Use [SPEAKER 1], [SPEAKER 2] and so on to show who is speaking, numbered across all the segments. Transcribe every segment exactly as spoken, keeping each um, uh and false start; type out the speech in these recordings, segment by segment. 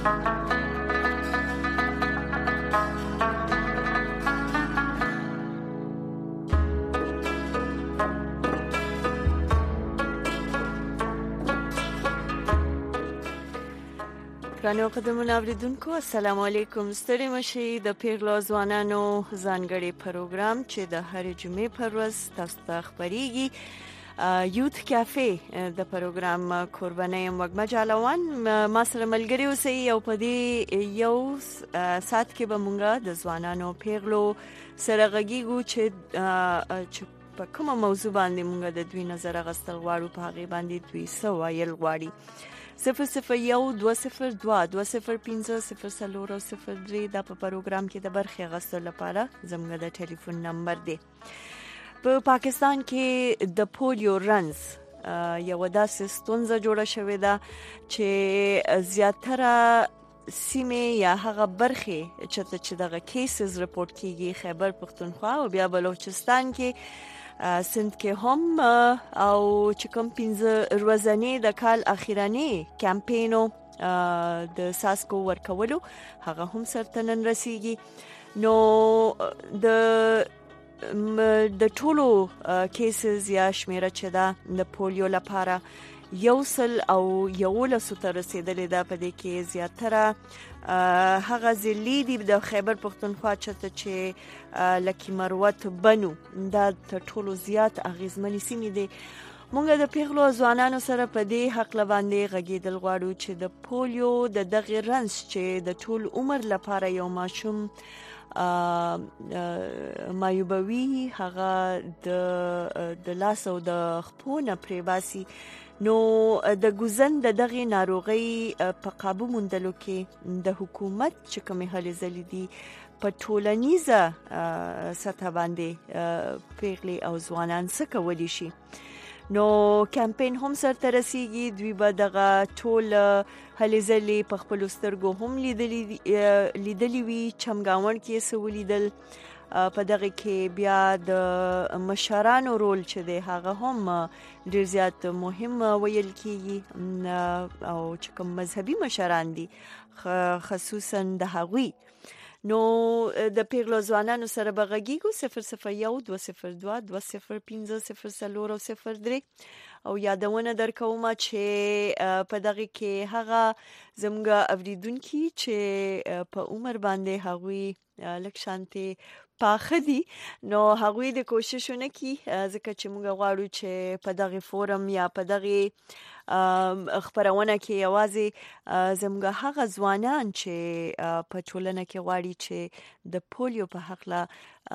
[SPEAKER 1] ګرانو قدرمنو اوریدونکو السلام علیکم. ستړي مشئ د پیغلو ځوانانو ځانګړي پروګرام چې د هرې جمعې پر ورځ تاسو ته خبريږي یوت کافه د پروګرام قرباني وګما جالوان ما سره ملګری اوسئ او په دې یو سات کې به مونږه د ځوانانو پیغلو سره غږیږو چې په کومه موضوع باندې مونږه د دوی نظر غستل غواړو په هغه باندې دوی څه ویل غواړي. صفر صفر یو دو صفر دو دو صفر پنځه صفر څلور او صفر درې دا په پروګرام کې د برخې غستل لپاره زموږ د ټلیفون نمبر دی. په پاکستان کې د پولیو رنز یو داسې ستونزه جوړه شوې ده چې زیاتره سیمه یا هغه برخې چې دغه کیسز رپورټ کیږي خیبر پختونخوا او بیا بلوچستان کې سند کې هم او چې کوم پنځه ورځې د کال اخیرانه کمپاینو د ساسکو ورکولو هغه هم سرته نن رسیږي. نو د د ټولو کیسز یا شمیره چې دا د پولیو لپاره یو سل او یو لسو ته رسیدلې ده. په دې کې زیاتره هغه ضلعې دي د خیبر پختونخوا چې لکه مروت بنو دا ټولو زیات اغیزمنې سیمې دي. مونږ د پیغلو ځوانانو سره په دې حق باندې غږیدل غواړو چې د پولیو د دغه رنځ چې د ټول عمر لپاره یو ماشوم مایوبوي هغه د د لاس او د خپونه پریباسي. نو د ګوزن د دغه ناروغي په قابو موندلو کې د حکومت چې کومې هلې ځلې دي په ټولنیزه سطح باندې پیغلي او ځوانان څه کولی شي. نو کمپاین هم سرته رسیږي. دوی به دغه ټول هلې ځلې په خپل سترګو هم لیدلې لیدلې وي. چمګاون کې څه ولیدل په دغه کې بیا د مشرانو رول چې دی هغه هم ډیر زیات مهم ویل کیږي او چې کوم مذهبي مشران دي خصوصا د هغوی. نو د پیغلو ځوانانو سره بغږیږو صفر صفر یو دو صفر دو دو صفر پنځه صفر څلور او صفر درې او یادونه درکوم چې په دغه کې هغه زموږ اوریدونکي چې په عمر باندې هغوی لکه شانتي پاخه دي نو هغوی د کوششونه کوي ځکه چې موږ غواړو چې په دغه فورم یا په دغه خبرونه کې یوازې زموږ هغه ځوانان چې په ټولنه کې غواړي چې د پولیو په حق لا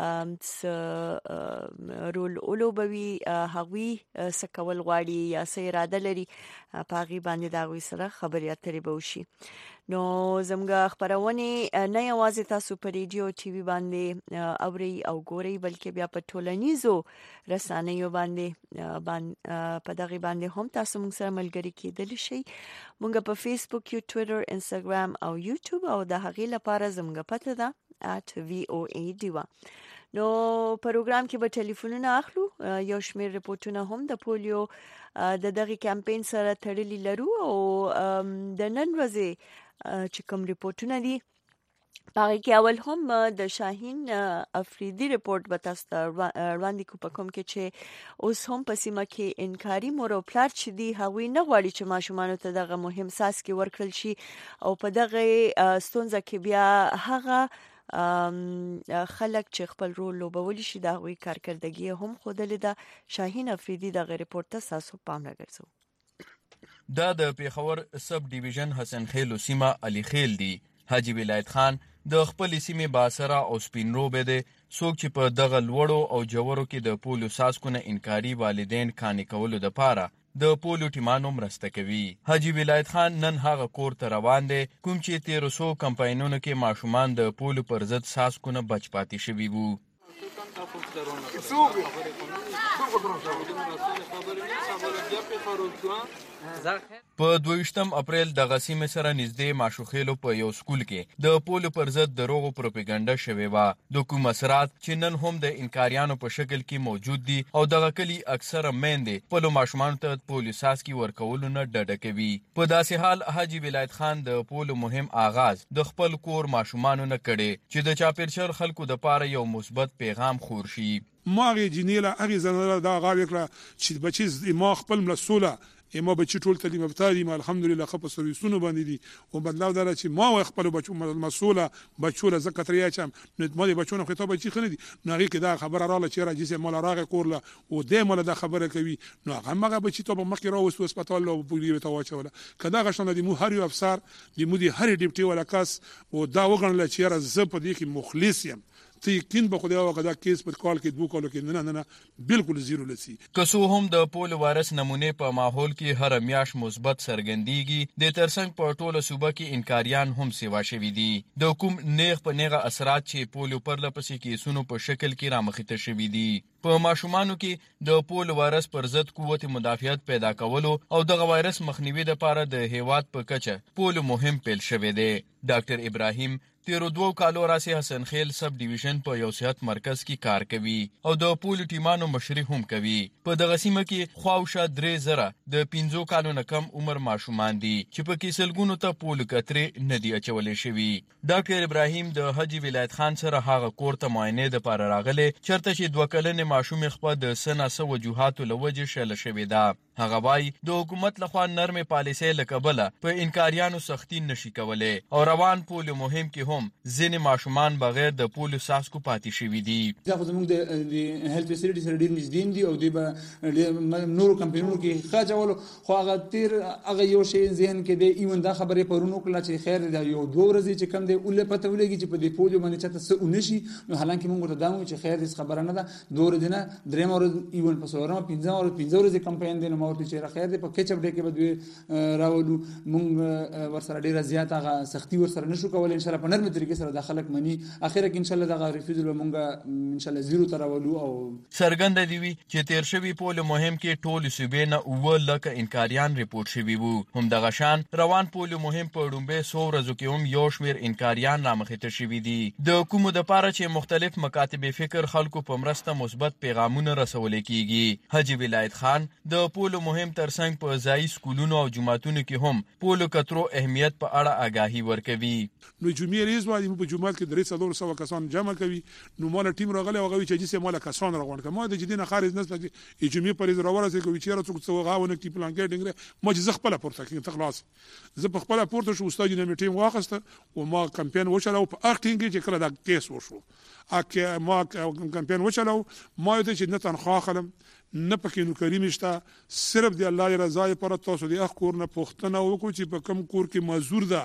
[SPEAKER 1] رول اولوبوي هغوی سکول غواړي یا سې اراده لري په هغه باندې دا غوي سره خبرې اترې به وشي. نو زموږ خبرونه نه یوازې تاسو په ریډیو ټي وي باندې اوري او ګوري بلکې بیا په ټولنیزو رسنیو باندې په دغه باندې هم تاسو موږ سره ملګری کېدلی شئ. موږ په فیسبوک یو ټوئیټر انستګرام او یوټیوب او د هغې لپاره زموږ پته ده at voa diva. نو پروګرام کې به ټلیفونونه اخلو. یو شمېر ریپورتونه هم د پولیو د دغه کمپاین سره تړلي لرو او د نن ورځې چې کوم ریپورتونه دي هغه کې اول هم د شاهین افریدي ریپورت به تاسو ته وړاندې کوم په کوم کې چې اوس هم په سیمه کې انکاري مور او پلار چې دي هغوی نه غواړي چې ماشومانو ته دغه مهم ساس کې ورکړل شي او په دغه ستونزه کې بیا هغه خلک چې خپل رول لوبولی شي دا غوي کارکردګي هم خودلې ده. شاهین افریدي دغه ریپورت ته تاسو پام راګرځو.
[SPEAKER 2] دا د پیښور سب ډیویژن حسن خیل سیمه علي خیل دی. حاجی ولایت خان د خپل سیمه باسره او سپینروبه دي څوک چې په دغه لوړو او جوړو کې د پولیو ساسکونه انکاري والدین کاني کولو د پاره د پولیو ټیمانو مرسته کوي. حاجی ولایت خان نن هغه کور ته روان دي کوم چې تیر سو کمپاینونو کې ماشومان د پولیو پر ضد ساسکونه بچ پاتې شوي وو. په دویشتم اپریل دغه سیمې سره نږدې ماشوخېلو په یو سکول کې د پولو پر ضد دروغو پروپاګاندا شوې وه. د کوم اثرات چې نن هم د انکاریانو په شکل کې موجود دي او دغه کلي اکثره میندې خپلو ماشومانو ته پولیو څاڅکي ورکولو نه ډډه کوي. په داسې حال حاجي ولایت خان د پولو مهم آغاز د خپل کور ماشومانو نه کړي چې د چاپیرچل خلکو دپاره یو مثبت پیغام خور شي.
[SPEAKER 3] ما هغې جینۍ له هغې زنانه دا غاړه کړه چې بچي ما خپل ملسوله ما بچی ټول تعلیم یافته دي، ما الحمدلله ښه په سرویسونو باندې دي او بدلاو دا چې ما و خپل بچو مسؤله بچو له زکه تریا چم نو ما دي بچو نه خطاب بچی خنه دي نو هغه کې دا خبره رااله چې راځي چې مال راغه کورله او دې مال دا خبره کوي نو هغه مغه بچی ته مخکې راوست هسپتال او پولیو ته واچوله کدا غشنه دي مو هر یو افسر دي مو دي هر ډیپټي ولا کس او دا وګڼل چې را زه په دې کې مخلص یم تی کین به خدای او غدا کیس پر کال کې دوه کالو کې نه نه نه بالکل زیرو لسی.
[SPEAKER 2] که څو هم د پولو وایرس نمونه په ماحول کې هر میاش مثبت څرګندېږي د ترڅنګ په ټوله صوبه کې انکاریان هم سیوا شوي دي. د کوم نیغ په نیغه اثرات چې پولو پر لپسې کیسونو په شکل کې رامخته شوي دي. په ماشومانو کې د پولو وایرس پر ضد قوت مدافعت پیدا کولو او دغه وایرس مخنیوي لپاره د هیواد په کچه پولو مهم پیل شوی دی. ډاکټر ابراهیم تیرو دوو کالو راسي حسن خیل سب ډیویژن په یو صحت مرکز کې کار کوي او د پولو ټیمانو مشري هم کوي. په دغه سیمه کې خواوشا درې زره د پنځو کالو نه کم عمر ماشومان دي چې په کې سلګونو ته پولو کترې نه دي اچولې شوي. ډاکټر ابراهیم د حاجي ولایت خان سره هغه کور ته معاینې دپاره راغلی چېرته چې دوه کلنې ماشومې خپه د څه ناڅه وجوهاتو له وجې شله شوې ده. هغه وایي د حکومت لخوا نرمې پالیسۍ له کبله په انکاریانو سختي نشي کولی او روان پولو مهم کې هم ځینې ماشومان بغیر د پولو څاڅکو پاتې شوي دي.
[SPEAKER 4] دا خو زموږ د هیلث فیسیلیټي سره ډېر نږدې دي او دوی به نورو کمپینونو کې ښه اچولو خو هغه تېر هغه یو شی ذهن کې دی ایون دا خبرې پرون وکړله چې خیر دا یو دوه ورځې چې کم دی اوله پته ولګي چې په دې پولیو باندې چاته څه ونه شي نو حالانکې موږ ورته دا وایو چې خیر هېڅ خبره نه ده دوه ورځې نه درېیمه ورځ ایون په څلورمه پنځمه ورځ پنځه ورځې کمپاین دی نو ما ورته چې خیر دی په کیچ اپ ډے کې به دوی راولو موږ ورسره ډېره زیات هغه سختي ورسره نشو کولی انشاءالله په نرمې طریقې سره دا خلک مني اخره کې انشاءالله دغه ریفیوزل به موږ انشاءالله زیرو ته راولو. او
[SPEAKER 2] څرګنده دي وي چې تیر شوي پولو مهم کې ټولو صوبې نه اووه لکه انکاریان ریپورټ شوي وو. همدغه شان روان پولو مهم په ړومبۍ څو ورځو کې هم یو شمېر انکاریان رامخته شوي دي. د کومو دپاره چې مختلف مکاتب فکر خلکو په مرسته مثبت پیغامونه رسولی کیږي. حاجي ولایت خان د پولو مهم ترڅنګ په ځایي سکولونو او جوماتونو کې هم پولو کترو اهمیت په اړه آګاهي ورکوي.
[SPEAKER 3] نو جمعې ریز باندې په جومات کې درې څلور سوه کسان جمع کوي نو مال ټیم راغلی او هغه چې جسه مال کسان راغونډ کړه ما د جدي نه خارج نه ستاسو جمعې پر ریز راورسې کوي چې راڅو څو غاونه کې پلان کې ډنګره ما چې زه خپل پورته کې تخلاص زه په خپل پورته شو استاد نه ټیم واخسته او ما کمپاین وشلو په اخټینګ چې کړه دا کیس وشو اکه ما کمپاین وشلو ما ته چې نه تنخواه خلم نه پکې نو کریم شته صرف دی الله رضا پر تاسو دی اخ کور نه پختنه وکړو چې په کم کور کې مزور ده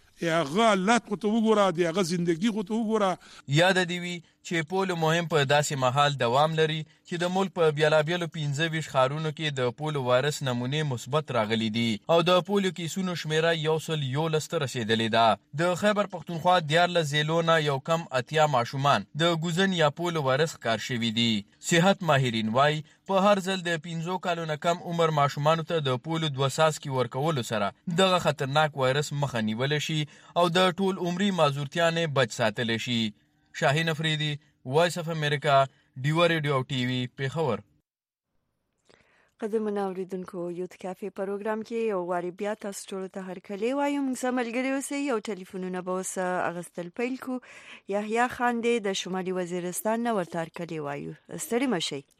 [SPEAKER 3] هغه الله خو ته وګوره دی هغه زندگی خو ته وګوره.
[SPEAKER 2] یاد دی وی چې پولو مهم په داسې مهال دوام لري چې د ملک په بیلابیلو پنځه ویشت ښارونو کې د پولو وایرس نمونې مثبت راغلي دي او د پولو کیسونو شمیره یو سل یولس ته رسېدلې ده. د خیبر پښتونخوا دیارلس ضلعو نه یو کم اتیا ماشومان د ګوزن یا پولو وایرس ښکار شوي دي. صحت ماهرین وایي په هر ځل د پنځو کالو نه کم عمر ماشومانو ته د پولو دوه څاڅکي ورکولو سره دغه خطرناک وایرس مخه نیولی شي او د ټول عمري معذورتیا نه بچ ساتلی شي. شاهین افریدی، وایس اف امریکا، ډیوه ریډیو او ټي وي، پیښور.
[SPEAKER 1] قدمونه اوریدونکو یوت کافي پروګرام کې یو واري بیا تاسو ټولو ته هرکلی وایم. موږ ملګري اوسئ او ټلیفونونه به اوس اغوستل پیل کړو. یحیی خان دی د شمالي وزیرستان نه ورته هرکلی وایو. ستړي مه شئ.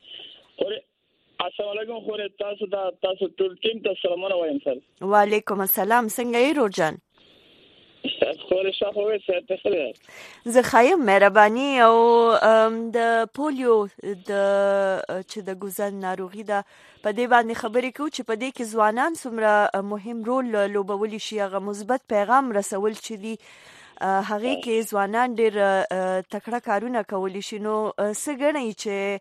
[SPEAKER 5] السلام علیکم خو تاسو دا تاسو ټول ټیم ته سلامونه وایم سر.
[SPEAKER 1] وعلیکم السلام. څنګه یې روجان؟
[SPEAKER 5] خوري شاخوي څه ته
[SPEAKER 1] زه خایم مهرباني او د پولیو د چې د ګوزن ناروغي ده په دې باندې خبرې کوو چې په دې کې ځوانان څومره مهم رول لوبولی شي هغه مثبت پیغام رسول چې دي هغې کې ځوانان ډېر تکړه کارونه کولی شي. نو څه ګڼئ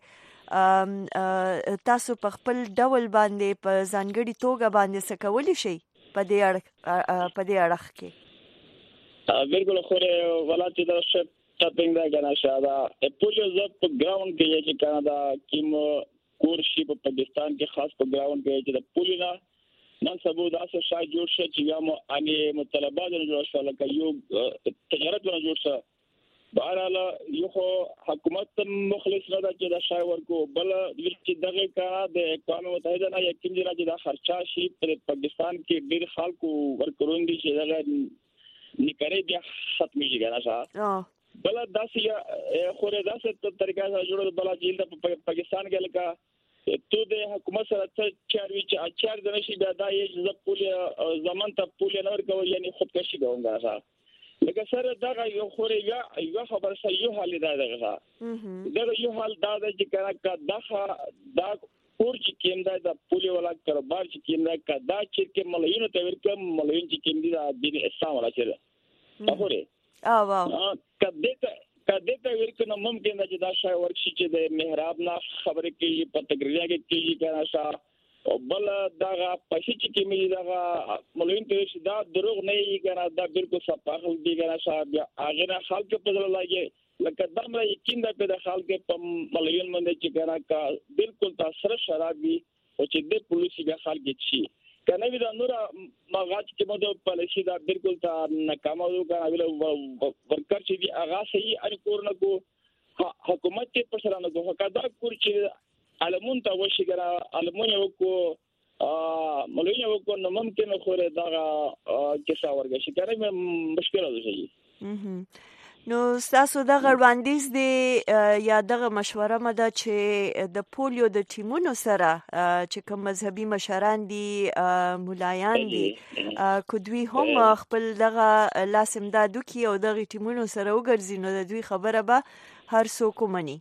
[SPEAKER 1] چې تاسو په خپل ډول باندې په ځانګړي توګه باندې څه کولی شئ په دې اړخ کې؟
[SPEAKER 5] بالکل خوره ولایت د شپ ټاپینګ دا کنه شاده پولیو ز په ګراوند کې چې کنه دا کیم کورس په پاکستان کې خاص په ګراوند کې چې د پولینا نن سبا داسې شای جوړ شي چې یا مو اني مطالبات نه جوړ شول لکه یو تجارت نه جوړ شي بهراله یو حکومت مخلص نه ده چې دا شای ورکو بل چې دغه کار د اقوام متحده نه یقین دي چې دا خرچه شي په پاکستان کې ډیر خلکو ورکرون دي چې دغه نکړې بیا ختمي کیږي نه بل داسې خوره داسې طریقه سره جوړه بل جیل په پاکستان کې لکه تو د حکومت سره څه چاروي چې اچار د نشي بیا دا یې ز پولی زمان ته پولی نه ورکوي یعنی خودکشي کوونګا لکه سره دا یو خوره یا یو خبر سره یو حال دا دغه دا یو حال دا چې کړه دا دا کور چې کېندا د پولی ولا کاروبار چې کېندا کدا چې کې مليون ته ورکم مليون چې کېندا د دین اسلام ولا چره اخوره
[SPEAKER 1] اه واو
[SPEAKER 5] کدی ته کدی ته ورکنه ممکن ده چې دا شای ورشي چې د محراب نه خبرې کوي په تقریریا کې کوي کنه شا او بل داغه پښې چې کوي داغه مولوین ته چې دا دروغ نه یې کنه دا بالکل صفاخل دی کنه شا بیا هغه نه خلک په ځل لګي لکه دا مې یقین ده په خلک په مولوین باندې چې کنه کا بالکل تاثیر شرابي او چې د پولیسي بیا خلک شي کنه وی دا نور ماغات چې مو د پالیسي دا بالکل تا ناکامه وکړه ویل ورکر چې دی هغه صحیح ان کور نه کو حکومت ته پر سره نه کو کدا کور چې علمون ته وشي ګره علمون یو کو مولوی یو کو نو ممکن خو دا کیسه ورګه شي کنه مشکل ده شي
[SPEAKER 1] نو تاسو د غړوندیز دی یا دغه مشوره مده چې د پولیو د ټیمونو سره چې کوم مذهبي مشران دي مولایان دي کو دوی هم خپل دغه لازم دادو کی او دغه ټیمونو سره وګرځي نو د دوی خبره به هر څوک مني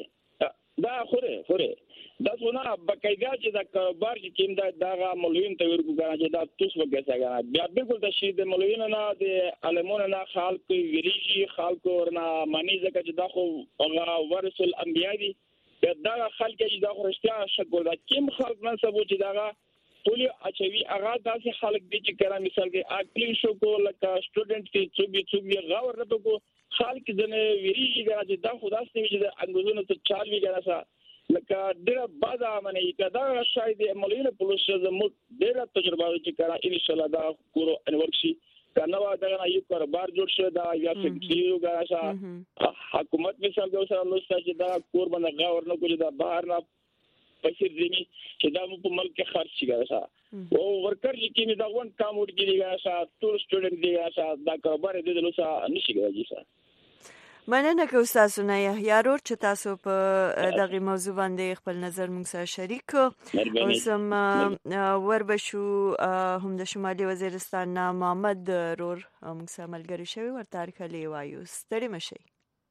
[SPEAKER 5] دا خوره خوره دا څونه بقایدا چې دا کاروبار چې کیند دا مولوین ته ورګو غواړي چې دا توس وګساګا بیا بالکل د شی د مولوین نه د علمون نه خلق ویریږي خلق ورنه معنی ځکه چې دا خو هغه ورث الانبیاء دي دا خلک چې دا خرشتیا شګول دا کوم خلق منسبو چې دا پولیو اچوي هغه داسې خلک دي چې کړه مثال کې اکلی شو کو لکه سټوډنټ چې څوګي څوګي غاور نه کو خلک دنه ویریږي چې دا خدای ستې چې د انګوزونو ته چال وی ګرځا لکه ډېر بادا باندې کدا شاید مولوی پولیس زموږ ډېر تجربه چې کړه ان شاء الله دا کورو انورشي کنه وا دا یو کاروبار جوړ شو دا یا فکریو غاښه حکومت مثال دا سره لوسته چې دا کور باندې غاور نه کوي دا بهر نه پیسې دي چې دا په ملک خرچ شي غاښه او ورکر چې دا ون کام ورګي غاښه ټول سټوډنټ دی غاښه دا کاروبار دې د لوسه نشي غاښه
[SPEAKER 1] مننه که تاسو نه یا رور چې تاسو په دغه موضوع باندې خپل نظر موږ سره شریک کړو اوس هم وربشو هم د شمالي وزیرستان نه محمد رور موږ سره ملګری شوی ورته کلی وایو ستړي مشي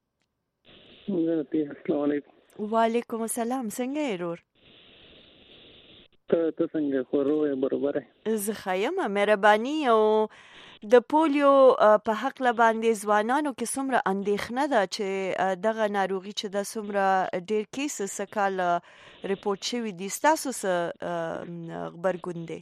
[SPEAKER 6] السلام علیکم
[SPEAKER 1] وعلیکم السلام څنګه یې رور
[SPEAKER 6] ته ته څنګه خو روه برابر
[SPEAKER 1] زه خایم مهرباني او د پولیو په حق باندې ځوانانو کې څومره اندېښنه ده چې دغه ناروغي چې د څومره ډېر کیس سکال ریپورت شوی دي تاسو څه خبرګون دي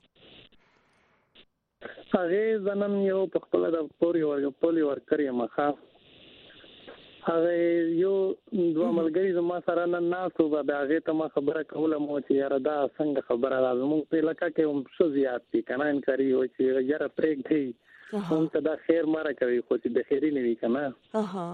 [SPEAKER 6] هغه ځنن یو په خپل د پولیو پولیو ورکړی مخه هغه یو دوه ملګری زما سره نن ناسو به هغه ته ما خبره کوله مو چې یاره دا څنګه خبره راځم موږ په لکه کې هم څه زیات دي کنه انکاري و چې یاره پرېګ دی هم ته دا خیر ماره کوي خو چې د خیري نه وي کنه
[SPEAKER 1] اها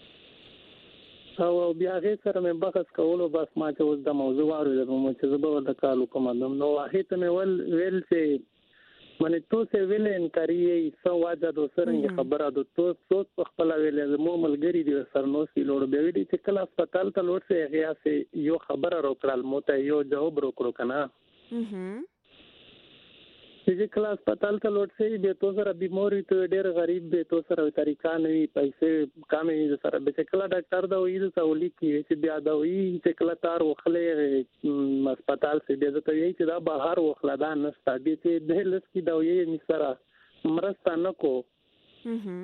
[SPEAKER 6] او بیا هغه سره مې بحث کولو بس ما چې اوس د موضوع وارو مو چې زه به د کالو کوم نو هغه ته مې ول ویل چې منه تو سه ویل انکاري سو واجه د سرنګ خبره د تو سوت په خپل ویل مو ملګری دي سرنوسي لوړ به وی دي چې کله هسپتال ته لوړ سه هغه سه یو خبره روکړل مو ته یو جواب روکړو کنه
[SPEAKER 1] اها
[SPEAKER 6] چې کله هسپتال ته لوړ سه به تو سره بیماری ته ډېر غریب به تو سره طریقہ نه وي پیسې کامې سره به کله ډاکټر دا وایي د سولي کې چې بیا دا وایي چې کله تار وخلې هسپتال سه به ته وایي چې دا بهر وخلا دا نستا دي چې د لس کې دا وایي می سره مرسته نه کو
[SPEAKER 1] اها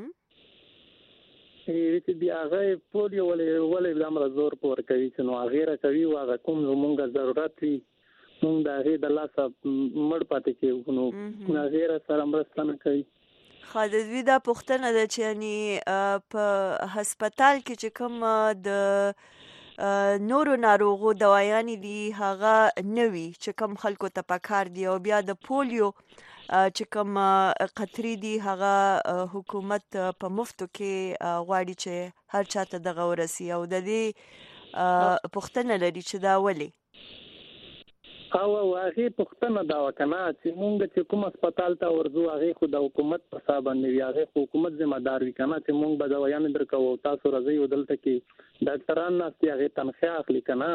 [SPEAKER 6] چې بیا هغه پولیو ولې ولې د امر زور پور کوي چې نو هغه کوي واغه کوم زمونږ ضرورت وي موږ دا هغه د لاسه مړ پاتې کېږو نو هغه سره مرسته نه کوي
[SPEAKER 1] خالد دا پوښتنه ده چې یعنی په هسپتال کې چې کوم د نورو ناروغو دوايانې دي هغه نوي چې کم خلکو ته پکار دي، او بیا د پولیو چې کوم قطرې دي هغه حکومت په مفتو کې غواړي چې هر چاته دغه ورسي، او د دې پوښتنه لري چې دا ولې
[SPEAKER 6] او هغه پښتنه دا وکنه چې مونږ چې کوم هسپتال ته ورځو هغه خو د حکومت په حساب باندې وي، هغه حکومت ذمہ دار وي کنه چې مونږ به دوايان درکو تاسو راځي ودلته کې ډاکټران ناستي هغه تنخواه اخلي کنه.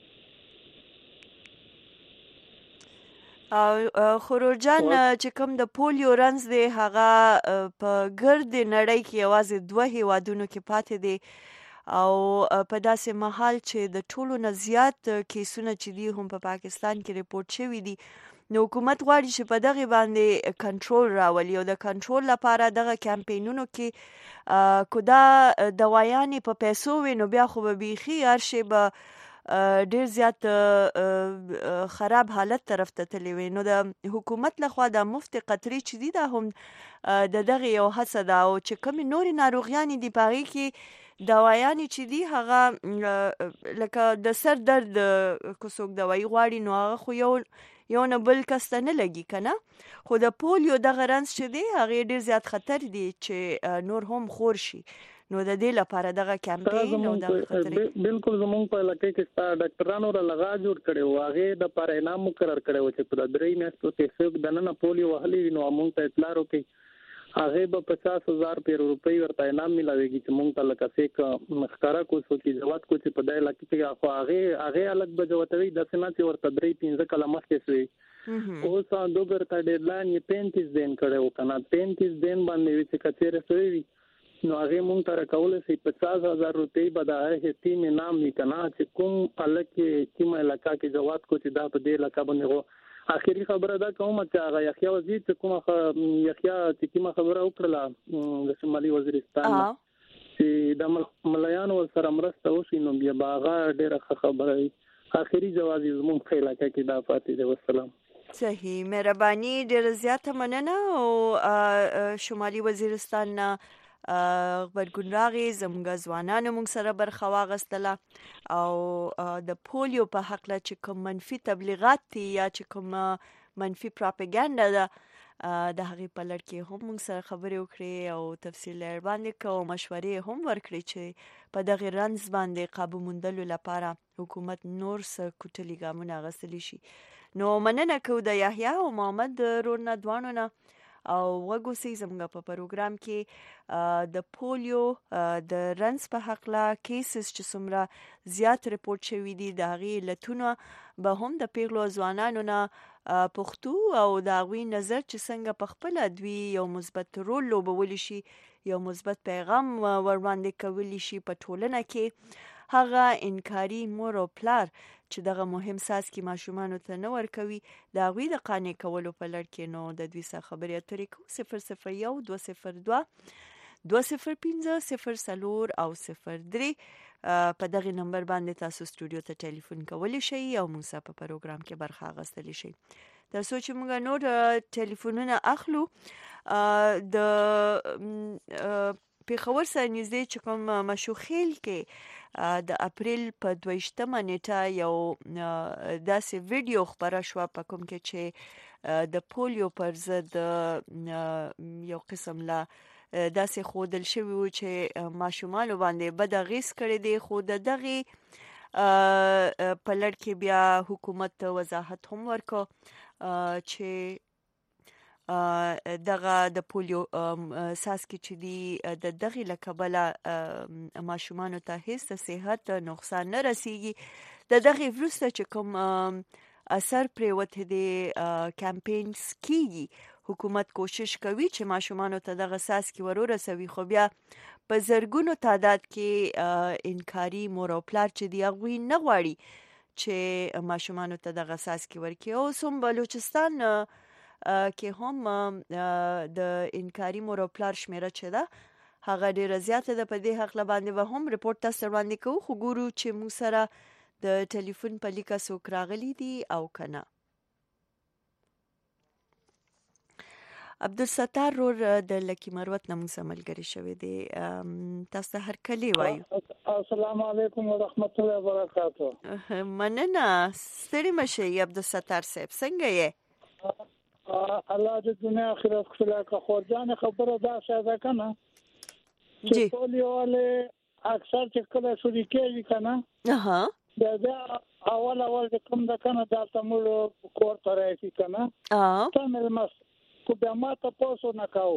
[SPEAKER 1] او خروجان چې کوم د پولیو رنز دی هغه په ګرد نړۍ کې یوازې دوه هیوادونو کې پاتې دی، او په داسې محل چې د ټولو نه زیات کیسونه چې دي هم په پا پاکستان کې ریپورت شوي دي، نو حکومت غواړي چې په دغه باندې کنټرول راولي، او د کنټرول لپاره دغه کمپینونو کې کو دا دوايانې په پیسو وي نو بیا خو به بیخي هر شی به ډیر زیات خراب حالت طرف ته تللی وي. نو د حکومت لخوا د مفت قطرې چې دي دا هم د دغه یو هڅه ده، او چې کومې نورې ناروغیانې دي په هغې کې دوايانې چې دي هغه لکه د سر درد که څوک دوایي غواړي نو هغه خو یو یو نه بل کس ته نه لګي کنه، خو د پولیو دغه رنز چې دی هغې ډیر زیات خطر دی چې نور هم خور شي، نو د دې لپاره دغه کمپین او دغه خطرې
[SPEAKER 6] بالکل زمونږ په علاقه کې ستا ډاکټرانو را لغا جوړ کړي و، هغې د پاره انعام مقرر کړی و چې په درې میاشتو کې څوک دننه پولیو وهلی وي نو موږ ته اطلاع وکړي، هغه به پچاس هزار روپۍ ورته انعام ملاويږي چې موږ ته لکه څه ښکارا کو څو کې جواب کو چې په دای علاقه کې خو هغه هغه الګ به جواتوي د سنا چې ورته درې پنځه کله مخکې سوی اوس دوګر ته ډیډلاین یې پینتیس دین کړو کنه، پینتیس دین باندې چې کچېره سوی نو هغه مونږ ته راکول سي پچاس هزار روپۍ به د هغه ټیم نام لیکنه چې کوم الګ کې کوم علاقه کې جواب کو چې دا په دې علاقه باندې وو. اخیری خبره دا کوم چې هغه یحیی وزیر چې کومه یحیی چې کومه خبره وکړه د شمالي وزیرستان چې د ملایانو سره مرسته وشي نو بیا باغه ډیره خبره وي. اخیری جواز زموږ په علاقه کې دا فاتح دی. والسلام.
[SPEAKER 1] صحیح، مهرباني ډیره زیاته مننه. او شمالي وزیرستان نه غبرګون راغی، زموږ ځوانانو موږ سره برخه واغستله، او د پولیو په حقله چې کوم منفي تبلیغات دي یا چې کوم منفي پراپاګاندا ده د هغې په لړ کې هم موږ سره خبرې وکړې او تفصیل یې باندې کوو، مشورې هم ورکړې چې په دغې رنځ باندې قابو موندلو لپاره حکومت نور څه کوټلي ګامونه اخیستلی شي. نو مننه کوو د یحیی او محمد رور نه دواړو نه، او وګوسئ زموږ په پروګرام کې د پولیو د رنځ په حقله کیسز چې څومره زیات ریپورت شوي دي د هغې علتونه به هم د پیغلو ځوانانو نه پوښتو، او د هغوی نظر چې څنګه په خپله دوی یو مثبت رول لوبولی شي، یو مثبت پیغام ورباندې کولی شي په ټولنه کې. هغه انکاري مور او پلار چې دغه مهم څاڅکي ماشومانو ته نه ورکوي د هغوی د قانع کولو په لړ کې نو د دوی سره خبرې اترې کوو. صفر صفر یو دوه صفر دوه دوه صفر پنځه صفر څلور او صفر درې په دغه نمبر باندې تاسو سټوډیو ته ټلیفون کولی شئ او موږ سره په پروګرام کې برخه اخیستلی شئ. تر څو چې موږ نور ټلیفونونه اخلو، د پیښور سره نږدې چې کوم مشوخیل کې د اپریل په دویشتمه نیټه یو داسې ویډیو خپره شوه په کوم کې چې د پولیو پر ضد یو قسم لا داسې ښودل شوي و چې ماشومانو باندې بد اغېز کړی دی، خو د دغې په لړ کې بیا حکومت وضاحت هم ورکړ چې دغه د پولیو څاڅکي چې دي د دغې له کبله ماشومانو ته هیڅ د صحت نقصان نه رسیږي. د دغې وروسته چې کوم اثر پرېوتی دی کمپینز کیږي، حکومت کوشش کوي چې ماشومانو ته دغه څاڅکي ور ورسوي، خو بیا په زرګونو تعداد کې انکاري مور او پلار چې دي هغوی نه غواړي چې ماشومانو ته دغه څاڅکي ورکړي. اوس هم بلوچستان کې هم د انکاري مور او پلار شمیره چې ده هغه ډیره زیاته ده. په دې هکله باندې به هم ریپورټ تاسو وړاندې کوو، خو ګورو چې موږ سره د ټلیفون په لیکه څوک راغلي دي او که نه. عبدالستار رور د لکی مروت نه موږ ملګری شوی دی. تاسو هر کلی وایو.
[SPEAKER 7] السلام علیکم ورحمت الله وبرکاته.
[SPEAKER 1] مننه ستړي مشي عبدالستار صاحب څنګه یې؟
[SPEAKER 7] الله دې دنیا آخرت خلا کا خورجان خبره دا شاده کنه
[SPEAKER 1] جی
[SPEAKER 7] چې پولیو والے اکثر چې کله شوري کوي کنه
[SPEAKER 1] اها
[SPEAKER 7] دا دا اول اول کوم دا کنه دا تمول کور ته راځي کنه
[SPEAKER 1] اه
[SPEAKER 7] تمل مس کو بیا ما ته پوسو نه کاو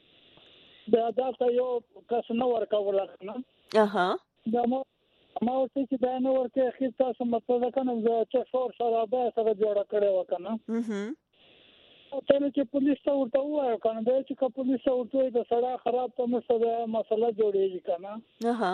[SPEAKER 7] دا دا ته یو کس نو ورکول کنه
[SPEAKER 1] اها
[SPEAKER 7] دا ما ما ورته چې دا نو ورته اخیر تاسو مطلب کنه چې شور شرابه سره جوړ کړي وکنه
[SPEAKER 1] اها
[SPEAKER 7] ته چې پولیس ته ورته وایو کنه دا چې پولیس ته ورته د سړی خراب ته مسله مسله جوړیږي کنه
[SPEAKER 1] اها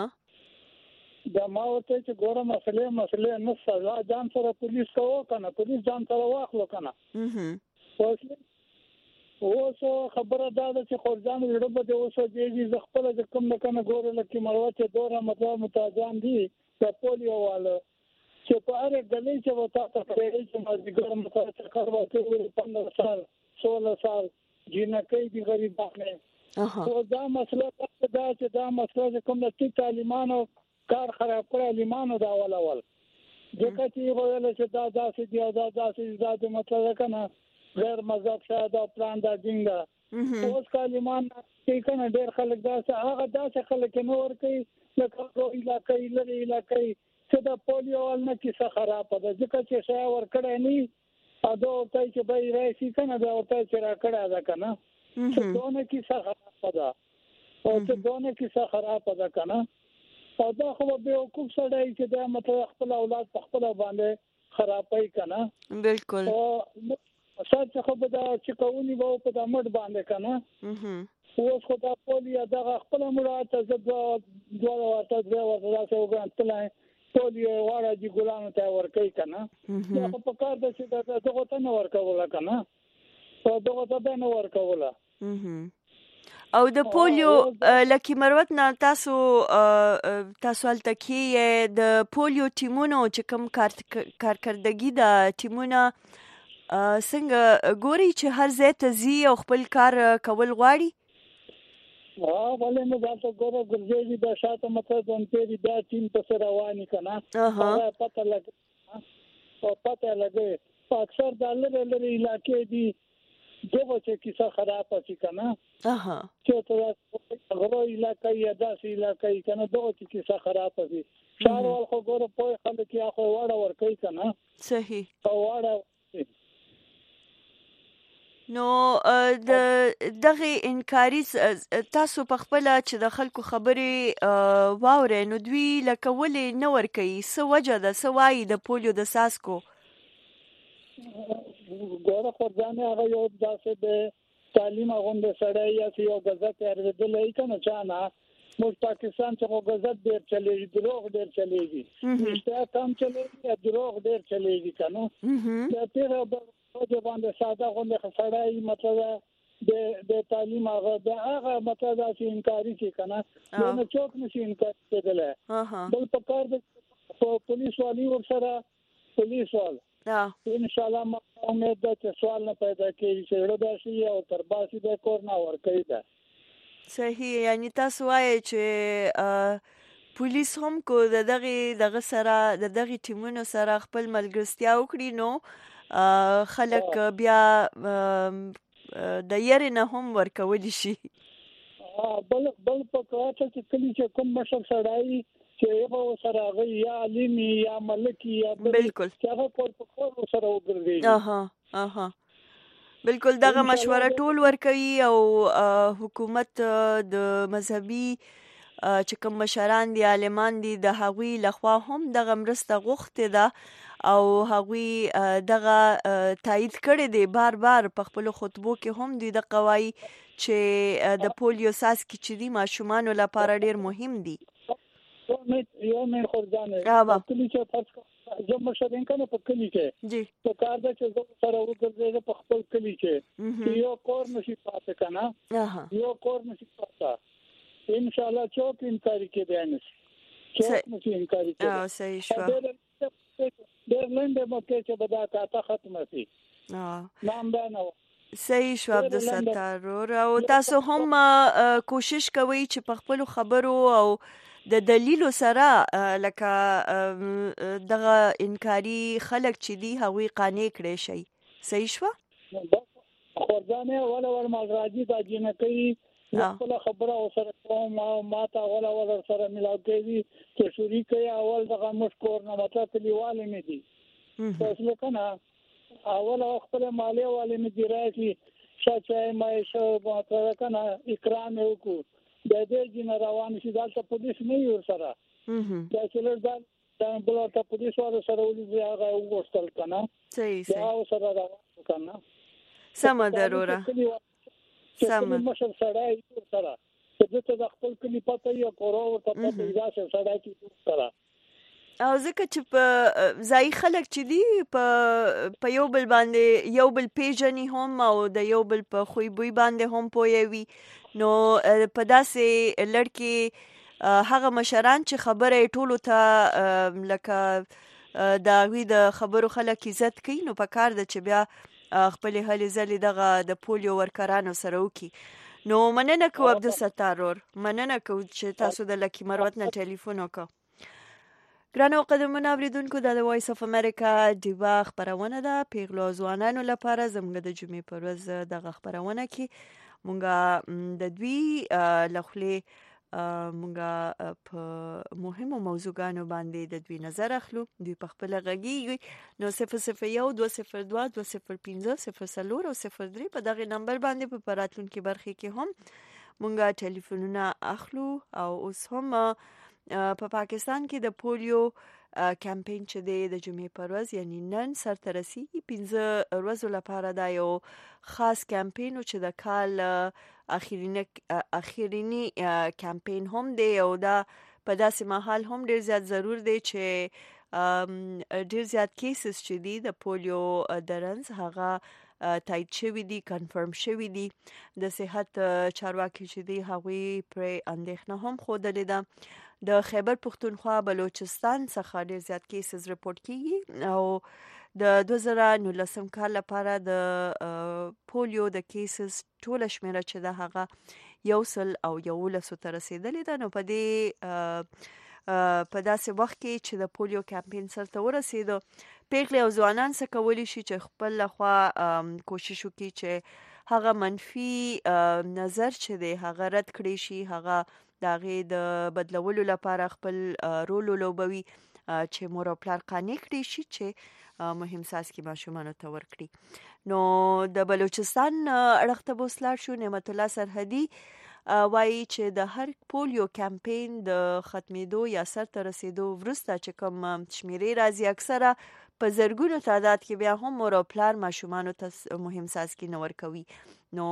[SPEAKER 7] دا ما ورته چې ګوره مسله مسله نه سزا ځان سره پولیس کوو کنه پولیس ځان سره واخلو کنه
[SPEAKER 1] اها
[SPEAKER 7] اوس خبره دا ده چې خورجان وړو به اوس دیږي ز خپل د کوم نه کنه ګوره لکه مروته دوره مطلب متاجان دي په پولیو والو چې په اړه غلې چې وتا ته پرې چې ما د ګرم څخه کارو کوي پندرہ سال سولہ سال جنکې دي غریبانه او دا مسله دا چې دا مسله کوم د تعلیمانو کار خراب کړی لیمانو دا اول اول ځکه چې ویل چې دا داسې دی دا داسې دا د مطلب کنه غیر مذهب شاده پلان دا دینګه اوس کلمان چې کنه ډېر خلک دا هغه داسې خلک نور کوي لکه په علاقې لري علاقې چې دا پولیو ول نه کیسه خراب ده ځکه چې شای ور کړی نه اده ته چې به راشي کنه دا ورته چې را کړی دا کنه چې دونه کیسه خراب ده او چې دونه کیسه خراب ده کنه او دا خو به حقوق سره چې دا مطلب خپل اولاد خپل باندې خرابای کنه
[SPEAKER 1] بالکل
[SPEAKER 7] سات څخه به دا چې کوونی وو په د مړ باندې کنه اوس خو دا پولیو دا خپل مړه ته زړه دوه ورته دوه ورته راځي وګڼل پولیو واره دي ګلانو ته ورکې کنه دا په کار د چې دا دغه ته نه ورکول کنه او دغه ته نه ورکول
[SPEAKER 1] او د پولیو لکی مروت نه تاسو تاسو التکی د پولیو ټیمونو چې کوم کارکردګي د ټیمونو څنګه ګوري چې هر ځای ته ځي او خپل کار کول غواړي؟
[SPEAKER 7] ها ولې نه دا ته ګوره ګرځي د شاته مته د پیری دا ټیم په رواني کنه
[SPEAKER 1] اها
[SPEAKER 7] پته لګي او پته لګي اکثر د لری لری علاقې دي دغه چې کیسه خراب شي کنه
[SPEAKER 1] اها
[SPEAKER 7] چې ته غوړو علاقې یا داسې علاقې کنه دغه چې کیسه خراب شي شهر خو ګوره په خلک یا خو وړه ور کوي کنه
[SPEAKER 1] صحیح
[SPEAKER 7] او وړه
[SPEAKER 1] نو د دغه انکاري تاسو په خپل چې د خلکو خبرې واوري نو دوی لکه ولې نه ور کوي څه وجه ده څه وایي د پولیو د ساسکو
[SPEAKER 7] ګوره خورځانه هغه یو داسې د تعلیم غونډه سره یا یو غزت ارزدلې کنه چانه موږ پاکستان څخه غزت ډیر چلیږي دروغ ډیر چلیږي نشته کم چلیږي دروغ ډیر چلیږي کنه دا تیر د باندې ساده غونډه خسړای مطلب د د تعلیم هغه د هغه مطلب چې انکاري شي کنه نو څوک نشي انکار کېدل بل په کار د پولیس والی ورسره پولیس وال ان شاء الله ما امید ده چې سوال نه پیدا کیږي چې ورته شي او تر باسي د کور نه ور کوي دا
[SPEAKER 1] صحیح یعنی تاسو وایي چې پولیس هم کو دغه دغه سره دغه ټیمونو سره خپل ملګرتیا وکړي نو خلک بیا د یری نه هم ورکول شي
[SPEAKER 7] بل بل په کار چې کلی چې کوم مشر سړی چې یو سره غي یا علم یا ملکی یا
[SPEAKER 1] بالکل
[SPEAKER 7] هغه کور په کور سره وګرځي
[SPEAKER 1] اها اها بالکل دغه مشوره ټول ورکوي او حکومت د مذهبي چې کوم مشران دي عالمان دي د هغوی لخوا هم دغه مرسته غوښتې ده او هغوی دغه تایید کړی دی بار بار په خپل خطبو کې هم دوی د قوای چې د پولیو ساسکي چې دي ماشومانو لپاره ډیر مهم دي
[SPEAKER 7] یو مې یو مې خورځانه کلی چې فرض زه مشرین کنه په کلی کې
[SPEAKER 1] جی
[SPEAKER 7] په کار د چې زه سره وګرځم په خپل کلی کې یو کور نشي پاتې کنه یو کور نشي پاتې ان شاء الله چوک انکاری کې بیان شي چوک نشي انکاری کې
[SPEAKER 1] او صحیح شو
[SPEAKER 7] ډېر لنډه مکه چې بدا تا ختمه شي نام دا نه
[SPEAKER 1] صحیح شو عبدالستار. او تاسو هم کوشش کوئ چې په خپلو خبرو او د دلیلو سره لکه دغه انکاري خلک چې دي هغوی قانع کړی شي. صحیح شوه؟
[SPEAKER 7] خورځانې اوله ور مازراجي دا جنکۍ خپل خبره ورسره کوم او ما ته اوله ور سره ملاو کوي چې شریک یې اول دغه مشکور نه مطلب کلیواله نه دي تاسو کنه اول خپل مالی والے نه دی راځي چې ما شو مطلب کنه اکرام وکړو د دې جن روان شي دا ته پولیس نه یو سره دا چې له دا بل ته پولیس واره سره ولې هغه وستل کنه
[SPEAKER 1] صحیح صحیح
[SPEAKER 7] دا سره روان کنه
[SPEAKER 1] سم ضروره
[SPEAKER 7] سم مشر سړی سره چې ته د خپل کلی پته یو کورو ته پته دا سړی چې سره
[SPEAKER 1] او ځکه چې په ځای خلک چې دي په په یو بل باندې یو بل پیژني هم او د یو بل په خوی بوی باندې هم پوهوي نو په داسې لړ هغه مشران چې خبره ټولو ته لکه د هغوی د خبرو خلک عزت کوي نو په کار ده چې بیا خپل هلې ځلې دغه د پولیو ورکرانو سره وکړي. نو مننه کوو عبدالستار ورور، مننه کوو چې تاسو د لکی مروت نه ټلیفون وکړه. ګرانو قدرمنو اوریدونکو دا د وایس اف امریکا ډیوا خپرونه ده پیغلو ځوانانو لپاره. زموږ د جمعې پر ورځ دغه خپرونه کې مونږ د دوی له خولې مونږ په مهمو موضوعګانو باندې د دوی نظر اخلو. دوی په خپله غږیږي نو صفر صفر یو دوه صفر دوه دوه صفر پنځه صفر څلور او صفر درې په دغه نمبر باندې په راتلونکي برخې کې هم مونږ ټلیفونونه اخلو. او اوس هم په پاکستان کې د پولیو کمپین چې دی د جمعې پر ورځ یعنی نن سرته رسیږي. پنځه ورځو لپاره دا یو خاص کمپین چې د کال اخیرینی اخیرینی کمپین هم دی او دا په داسې مهال هم ډیر زیات ضرور دی چې ډیر زیات کیسز چې دي د پولیو د رنز هغه تایید شوي دي، کنفرم شوي دي. د صحت چارواکي چې دي هغوی پرې اندېښنه هم ښودلې ده. د خیبر پختونخوا بلوچستان څخه ډیر زیات کیسز رپورټ کیږي او د دوه زره نولسم کال لپاره د پولیو د کیسز ټوله شمیره چې ده هغه یو سل او یولسو ته رسیدلې ده. نو په دې په داسې وخت کې چې د پولیو کمپین سرته ورسېدو پیغلې او ځوانان څه کولی شي چې خپل لخوا کوشش وکړي چې هغه منفي نظر چې دی هغه رد کړی شي، هغه د هغې د بدلولو لپاره خپل رول ولوبوي چې مور او پلار قانع کړي شي چې مهم څاڅکي ماشومانو ته ورکړي. نو د بلوچستان اړخ ته به اوس لاړ شو. نعمت الله سرحدي وایي چې د هر پولیو کمپین د ختمېدو یا سرته رسېدو وروسته چې کوم شمیرې راځي اکثره په زرګونو تعداد کې بیا هم مور او پلار ماشومانو ته مهم څاڅکي نه ورکوي. نو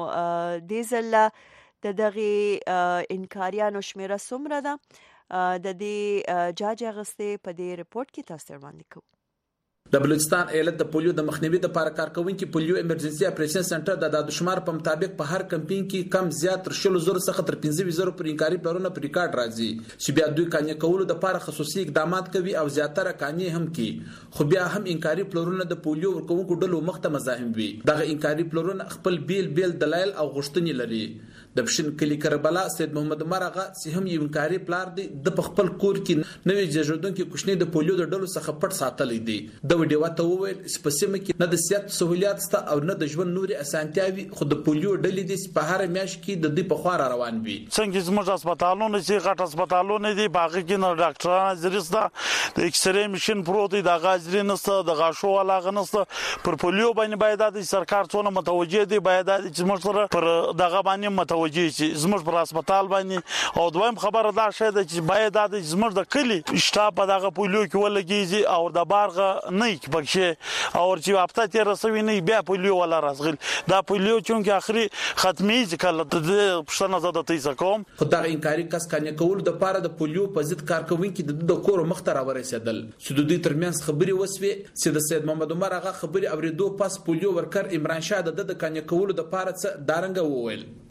[SPEAKER 1] دې ځله د دغې انکاریانو شمیره څومره ده د دې جاج اخیستې په دې رپورټ کې تاسو ته وړاندې کوو.
[SPEAKER 8] د بلوچستان ایالت د پولیو د مخنیوي لپاره کارکوونکي پولیو ایمرجنسي اپریشن سنټر د دادو شمار په مطابق په هر کمپین کې کم زیات تر شلو زرو څخه تر پنځه ویشت زرو پر انکاري پلانونه پر ریکارډ راځي چې بیا دوی قانع کولو لپاره خصوصي اقدامات کوي او زیاتره قانع هم کوي. خو بیا هم انکاري پلانونه د پولیو ورکوونکو ډلو مخته مزاحم وي. دغه انکاري پلانونه خپل بیل بیل دلایل او غوښتنې لري. د پښین کلی کربلا سید محمد مرغه چې هم یو انکاري پلار دی د خپل کور کې نوې جوړونکو کوشنې د پولیو د ډلو څخه پټ ساتلې دي. د وډیو ته وویل سپسیمه کې نه د صحت سہولیات سته او نه د ژوند نوري اسانتیاوي خو د پولیو ډلې د په هر میاشت کې د دې په خوا روان وي.
[SPEAKER 9] څنګه زموږ هسپتالونه چې غټ هسپتالونه دي باغ کې نه ډاکټرانو زریسته د ایکس رې ماشين پروت دی د غاجري نسته د غاښو علاقه نسته. پر پولیو باندې باید د سرکار څونه متوجه دی باید چې موږ سره پر دغه باندې متوجه شي زموږ پر هسپتال باندې. او دویم خبره دا شه چې باید د زموږ د کلی شټاپ دغه پولیو کې ولګيږي او د بارغه نه پکې او چې هفته تیر رسوي نه بیا پولیو ولا راسغل دا پولیو چې اخري ختمي ځکه د پښتنه زده تیسه کوم.
[SPEAKER 8] خدای انکاري کس کنه کول د پاره د پولیو په ضد کارکوونکي د کور مختره ورسېدل. سودودي ترمنځ خبري وسوي چې د سید محمد عمر هغه خبري اوریدو پاس پولیو ورکر عمران شاه د د کنه کول د پاره څه دارنګ وویل.
[SPEAKER 10] زنانم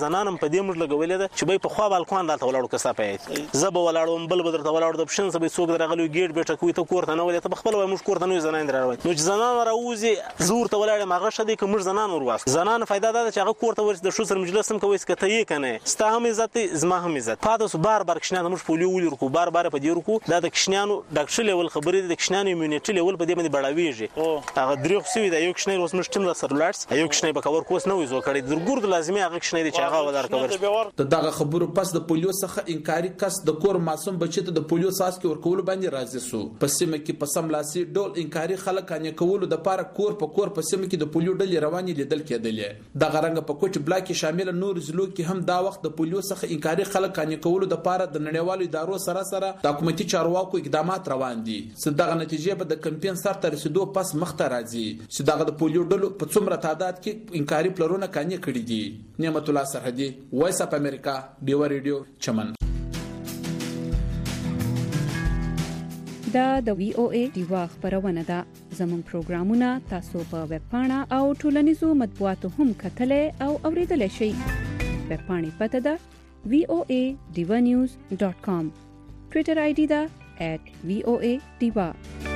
[SPEAKER 10] په دې موږ لګولې ده چې به په خوا بالکون راته ولاړو کسا پې زب ولاړو بل بدر ته ولاړو د پښن سبې څوک درغلو ګیټ بیٹه کوي ته کوړه نه ولې ته خپل وای موږ کوړه نه زنان دراوي نو زنان راوځي زور ته ولاړ ماغه شدي که موږ زنان ورواس زنان فائدہ ده چې هغه کوړه ورس د شو سر مجلس هم کوي سکته یې کنه ستا هم عزت زما هم عزت پاتې بار بار کښنه موږ پولیو ولر کو بار بار په دې ورکو دا د کښنانو ډاکټر لیول خبرې د کښنانو ایمونیټي لیول په دې باندې بڑاويږي هغه درې خو سوي دا یو کښنه اوس موږ ټیم سره لاړس یو کښنه به کور کوس نه وي زو کړي درګور لازمي هغه کښنه دي چې هغه ولر کوي
[SPEAKER 8] د دغه خبرو پس د پولیو څخه انکاري کس د کور معصوم بچی ته د پولیو ساس کې ورکول باندې راځي سو په سیمه کې په سملاسي ډول انکاري خلک انې کول د پاره کور په کور په سیمه کې د پولیو ډلې رواني لیدل کېدلې د غرنګ په کوټ بلاک کې شامل نور زلو کې هم دا وخت د پولیو څخه انکاري خلک انې کول د پاره د نړیوالو ادارو سره سره د حکومتي چارواکو اقدامات روان دي چې دغه نتیجې به د کمپاین سره تر رسیدو پس مخته راځي چې دغه د پولیو ډلو په څومره تعداد کې انکاري پلرونه کانې کړي دي نعمت الله سرحدي وایس اپ امریکا ډیو ریډیو چمن
[SPEAKER 11] دا د وی او ای دیوا خبرونه ده زموږ پروګرامونه تاسو په ویب پاڼه او ټولنیزو مطبوعاتو هم کتلې او اوریدلای شئ ویب پاڼې پته ده وی او ای دیوا نیوز ډاٹ کام ټوئیټر آی ډي ده ایٹ وی او ای دیوا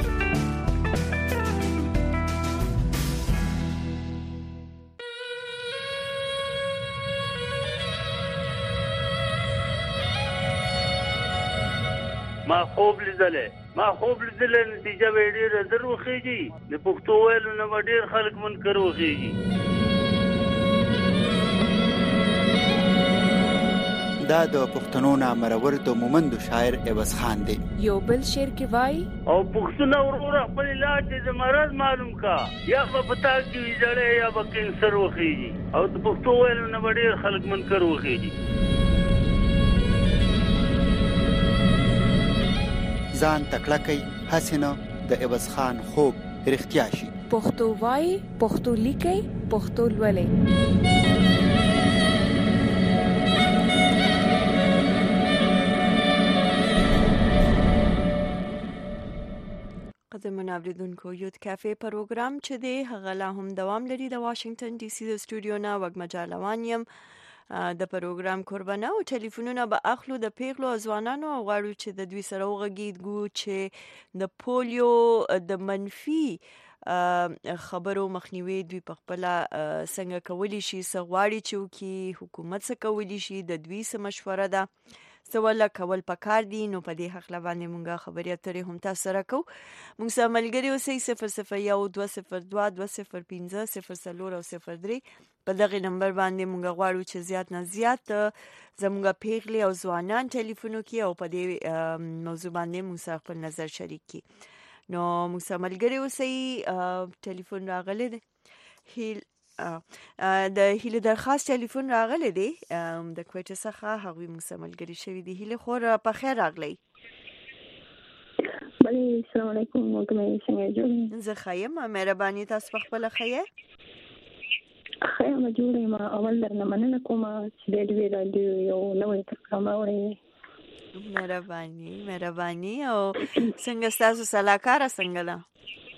[SPEAKER 12] ما خوب لیدلې ما خوب لیدلې نتیجه به ډېر درو خېږي د پښتو ویلو نه ډېر خلک منکر وخېږي
[SPEAKER 13] دا د پښتنو نامرور د مومندو شاعر عوض خان دی
[SPEAKER 14] یو بل شعر کې وای
[SPEAKER 12] او پښتون ورور خپل علاج د مرض معلوم کا یا په پتا کې ویځړې یا په کینسر وخېږي او د پښتو ویلو نه ډېر خلک منکر وخېږي
[SPEAKER 13] ځان تکړه کوي حسینه د عوض خان خوب رښتیا شي
[SPEAKER 14] پښتو وای پښتو لیکي پښتو لولي
[SPEAKER 1] قدرمن اوریدونکو یوت کافه پروګرام چې دی هغه لا هم دوام لري د واشنگټن ډي سي د سټوډیو نه وګمجالوان یم د پروګرام قربانه او ټلیفونونه به اخلو د پیغلو ځوانانو او غواړو چې د دوی سره وغږیږو چې د پولیو د منفي خبرو مخنیوي دوی په خپل څنګه کولی شي سغواړي چې وکي حکومت څخه کولی شي د دوی سم مشوره ده سواله کول پکار دي نو په دې حق باندې مونږه خبرې اترې هم تاسو سره کو مونږ سره ملګری اوسئ صفر صفر یو دوه صفر دوه دوه صفر پنځه صفر څلور او صفر درې په دغه نمبر باندې مونږ غواړو چې زیات نه زیات زموږ پیغلي او ځوانان ټلیفون کوي او په دې موضوع باندې مونږ سره خپل نظر شریک کړي نو مونږ سره ملګری اوسئ ټلیفون راغلی دی هیل د هیله درخواست ټلیفون راغلی دی د کوټه څخه هغوی موږ سره ملګری شوي دي هیله خور په خیر راغلی
[SPEAKER 15] بله السلام علیکم وکمې څنګه جوړ
[SPEAKER 1] زه ښه یم مهرباني تاسو په خپله ښه یې
[SPEAKER 15] ښه یم جوړ یم اول درنه مننه کوم چې د دوی راډیو یو نوی پروګرام اورئ
[SPEAKER 1] مهرباني مهرباني او څنګه ستاسو سلاکاره څنګه ده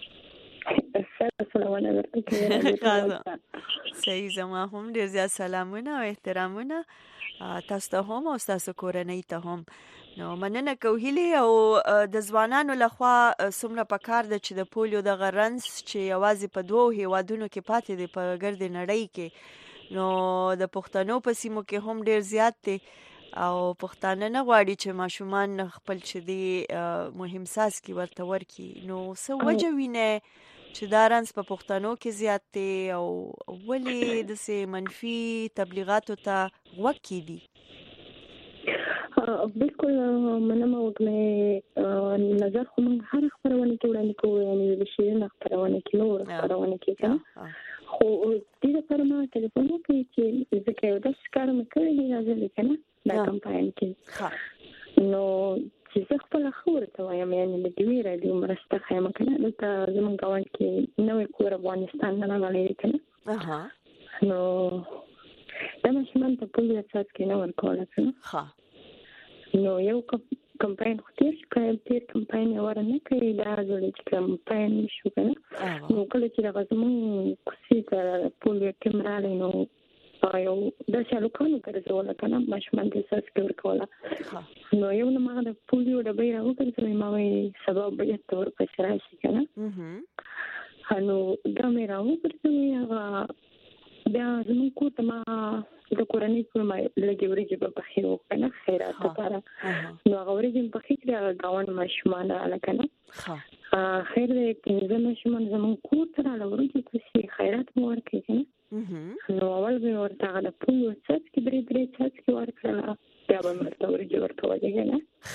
[SPEAKER 1] صحیح زما هم ډیر زیات سلامونه او احترامونه تاسو ته هم او تاسو کورنۍ ته هم نو مننه کوهیله او د ځوانانو لخوا څومره پکار ده چې د پولیو د غرنس چې یوازې په دوه هیوادونو کې پاتې دي په ګرد نړۍ کې نو د پښتنو په سیمو کې هم ډیر زیات دي او پښتانه نه غواړي چې ماشومان خپل چې دی مهم ساس کې ورته ورکی نو څه وجه وینه چې دا رنس په پښتنو کې زیات دی او ولې د سه منفي تبلیغاتو ته غوږ کیدي
[SPEAKER 15] بالکل منم وګمه نظر خو من هر خبرونه کې وړاندې کوو یعنی د شیرین خبرونه کې نور خبرونه کې کنه خو دې لپاره ما ټلیفون وکړ چې ځکه یو د ښکار مې کړی دی راځي کنه دا کمپاین کې نو چې زه خپل خبره ته وایم یعنی د دې راډیو مرسته خایم کنه دلته زمونږ ګاونډ کې نوې کور افغانستان نه راغلی کنه اها نو دا ماشومان ته په دې اساس کې نه ورکول کنه ها نو یو کمپاین خو تیر کړم تیر کمپاین ورنه کوي دا ځل چې کمپاین شو کنه نو کله چې راځم کوڅې ته پولیو کیمرا نو یو د شالوکانو ګرځول کنه ماشومان د ساس کې ورکوله نو یو نه ما د پولیو د بیره وکړم ما وی سبب به تور په شراشي کنه نو دا مې راو پرځوي هغه بیا زموږ کوته ما د کورنۍ په ما لګي ورېږي په خیرو کنه خیرات لپاره نو هغه ورېږي په خیرو غاون ماشومان الکنه خیر دې چې ماشومان زموږ کوته راوړي چې خیرات مو ورکړي کنه نو اول به ورته د پولیو څخه کې درې درې څخه کې ورکړه بیا به مرته ورته ورکوي